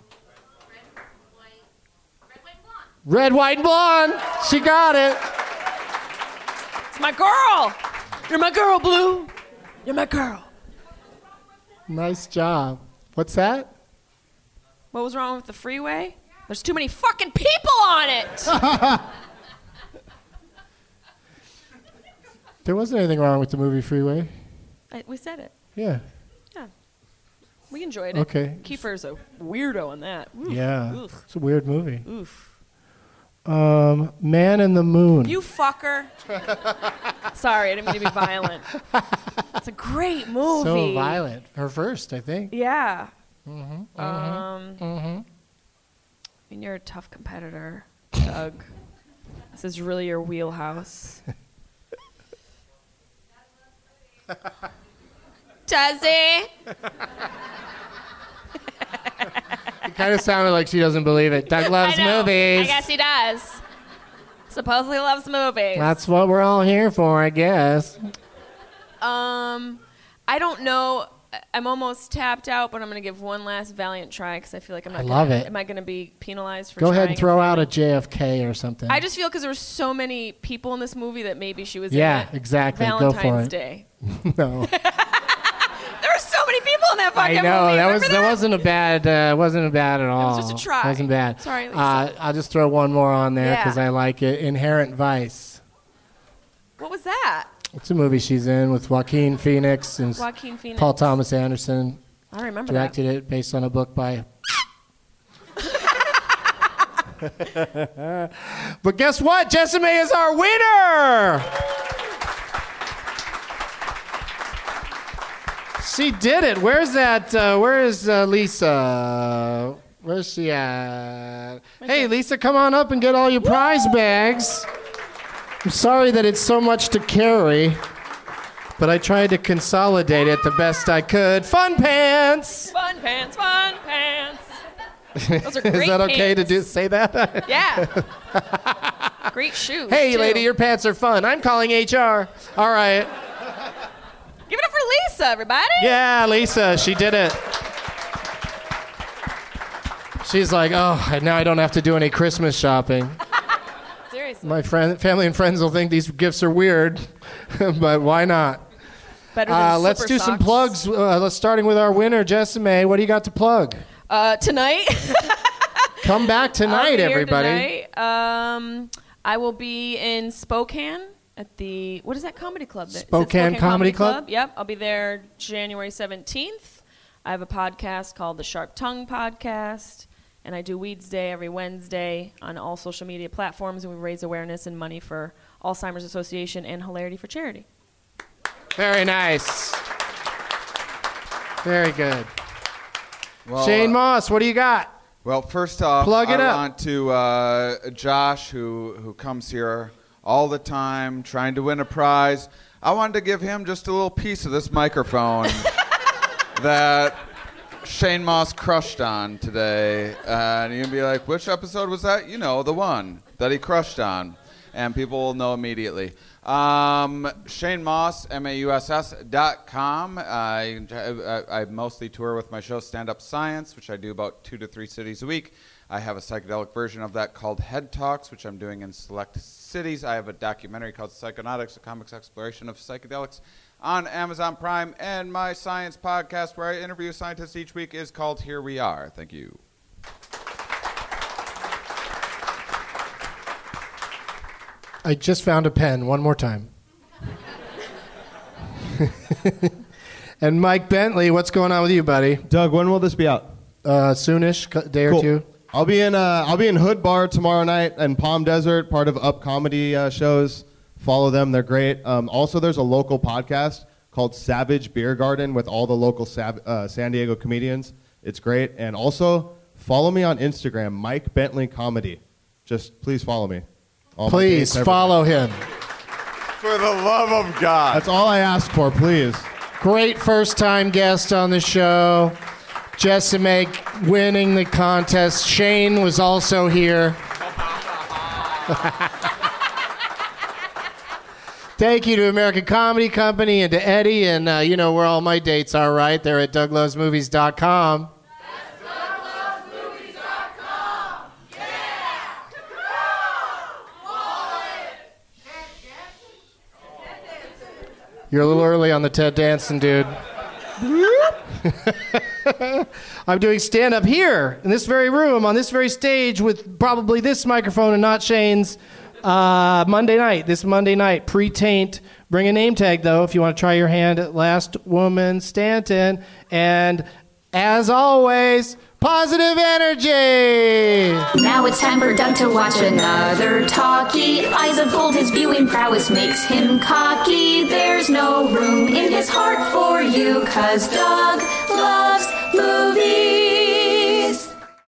Red, White, and Blonde. She got it. It's my girl. You're my girl, Blue. You're my girl. Nice job. What's that? What was wrong with the freeway? There's too many fucking people on it. There wasn't anything wrong with the movie Freeway. I, we said it. Yeah. Yeah. We enjoyed it. Okay. Kiefer's a weirdo on that. Oof. Yeah. Oof. It's a weird movie. Oof. Um, Man in the Moon. You fucker. Sorry, I didn't mean to be violent. It's a great movie. So violent. Her first, I think. Yeah. Mm-hmm. Um, Mm-hmm. I mean, you're a tough competitor, Doug. This is really your wheelhouse. Does he? It kind of sounded like she doesn't believe it. Doug loves I know. movies. I guess he does. Supposedly loves movies. That's what we're all here for, I guess. Um, I don't know. I'm almost tapped out, but I'm going to give one last valiant try because I feel like I'm not I gonna, love it. Am I going to be penalized for Go ahead trying and throw and out a failing? J F K or something. I just feel because there were so many people in this movie that maybe she was Yeah, in it. exactly. Go Valentine's for it. Day. No. There were so many people in that fucking I know movie. that Remember was that wasn't a bad uh, wasn't bad at all. was just a try. Wasn't bad. Sorry, Lisa. Uh, I'll just throw one more on there Yeah. because I like it. Inherent Vice. What was that? It's a movie she's in with Joaquin Phoenix and Joaquin Phoenix. Paul Thomas Anderson. I remember Directed it based on a book by. But guess what? Jessime is our winner. She did it. Where's that? Uh, where is uh, Lisa? Where's she at? Hey, Lisa, come on up and get all your prize bags. I'm sorry that it's so much to carry, but I tried to consolidate it the best I could. Fun pants. Fun pants, fun pants. Those are great Is that okay to pants. do say that? Yeah. Great shoes. Hey, too. lady, your pants are fun. I'm calling H R. All right. Give it up for Lisa, everybody. Yeah, Lisa, she did it. She's like, oh, now I don't have to do any Christmas shopping. Seriously. My friend, family and friends will think these gifts are weird, but why not? Better than Uh, let's slipper do some socks. plugs. Uh, let's starting with our winner, Jessime. What do you got to plug? Uh, tonight. Come back I'll tonight, be here everybody. tonight. Um, I will be in Spokane at the, what is that comedy club? Is it Spokane Comedy Club? Yep, I'll be there January seventeenth. I have a podcast called the Sharp Tongue Podcast, and I do Weeds Day every Wednesday on all social media platforms, and we raise awareness and money for Alzheimer's Association and Hilarity for Charity. Very nice. Very good. Well, Shane uh, Moss, what do you got? Well, first off, Plug it I up. want to uh, Josh, who who comes here all the time trying to win a prize. I wanted to give him just a little piece of this microphone that Shane Moss crushed on today. Uh, and you'll be like, which episode was that? You know, the one that he crushed on. And people will know immediately. Um, Shane Moss, M A U S S dot com. I, I, I mostly tour with my show Stand Up Science, which I do about two to three cities a week. I have a psychedelic version of that called Head Talks, which I'm doing in select cities. I have a documentary called Psychonautics, a comics exploration of psychedelics on Amazon Prime. And my science podcast, where I interview scientists each week, is called Here We Are. Thank you. I just found a pen. One more time. And Mike Bentley, what's going on with you, buddy? Doug, when will this be out? Uh, soonish, a day or Cool. two. I'll be in uh, I'll be in Hood Bar tomorrow night in Palm Desert, part of Up Comedy uh, shows. Follow them; they're great. Um, also, there's a local podcast called Savage Beer Garden with all the local Sav- uh, San Diego comedians. It's great. And also, follow me on Instagram, Mike Bentley Comedy. Just please follow me. All my Please dates, everything. follow him. For the love of God. That's all I ask for, please. Great first-time guest on the show. Jessime winning the contest. Shane was also here. Thank you to American Comedy Company and to Eddie. And uh, you know where all my dates are, right? They're at doug loves movies dot com. You're a little early on the Ted Danson, dude. I'm doing stand-up here in this very room, on this very stage, with probably this microphone and not Shane's, uh, Monday night, this Monday night, pre-taint. Bring a name tag, though, if you want to try your hand at Last Woman Stanton. And, as always, positive energy! Now it's time for Doug to watch another talkie. Eyes of gold, his viewing prowess makes him cocky. There's no room in his heart for you, 'cause Doug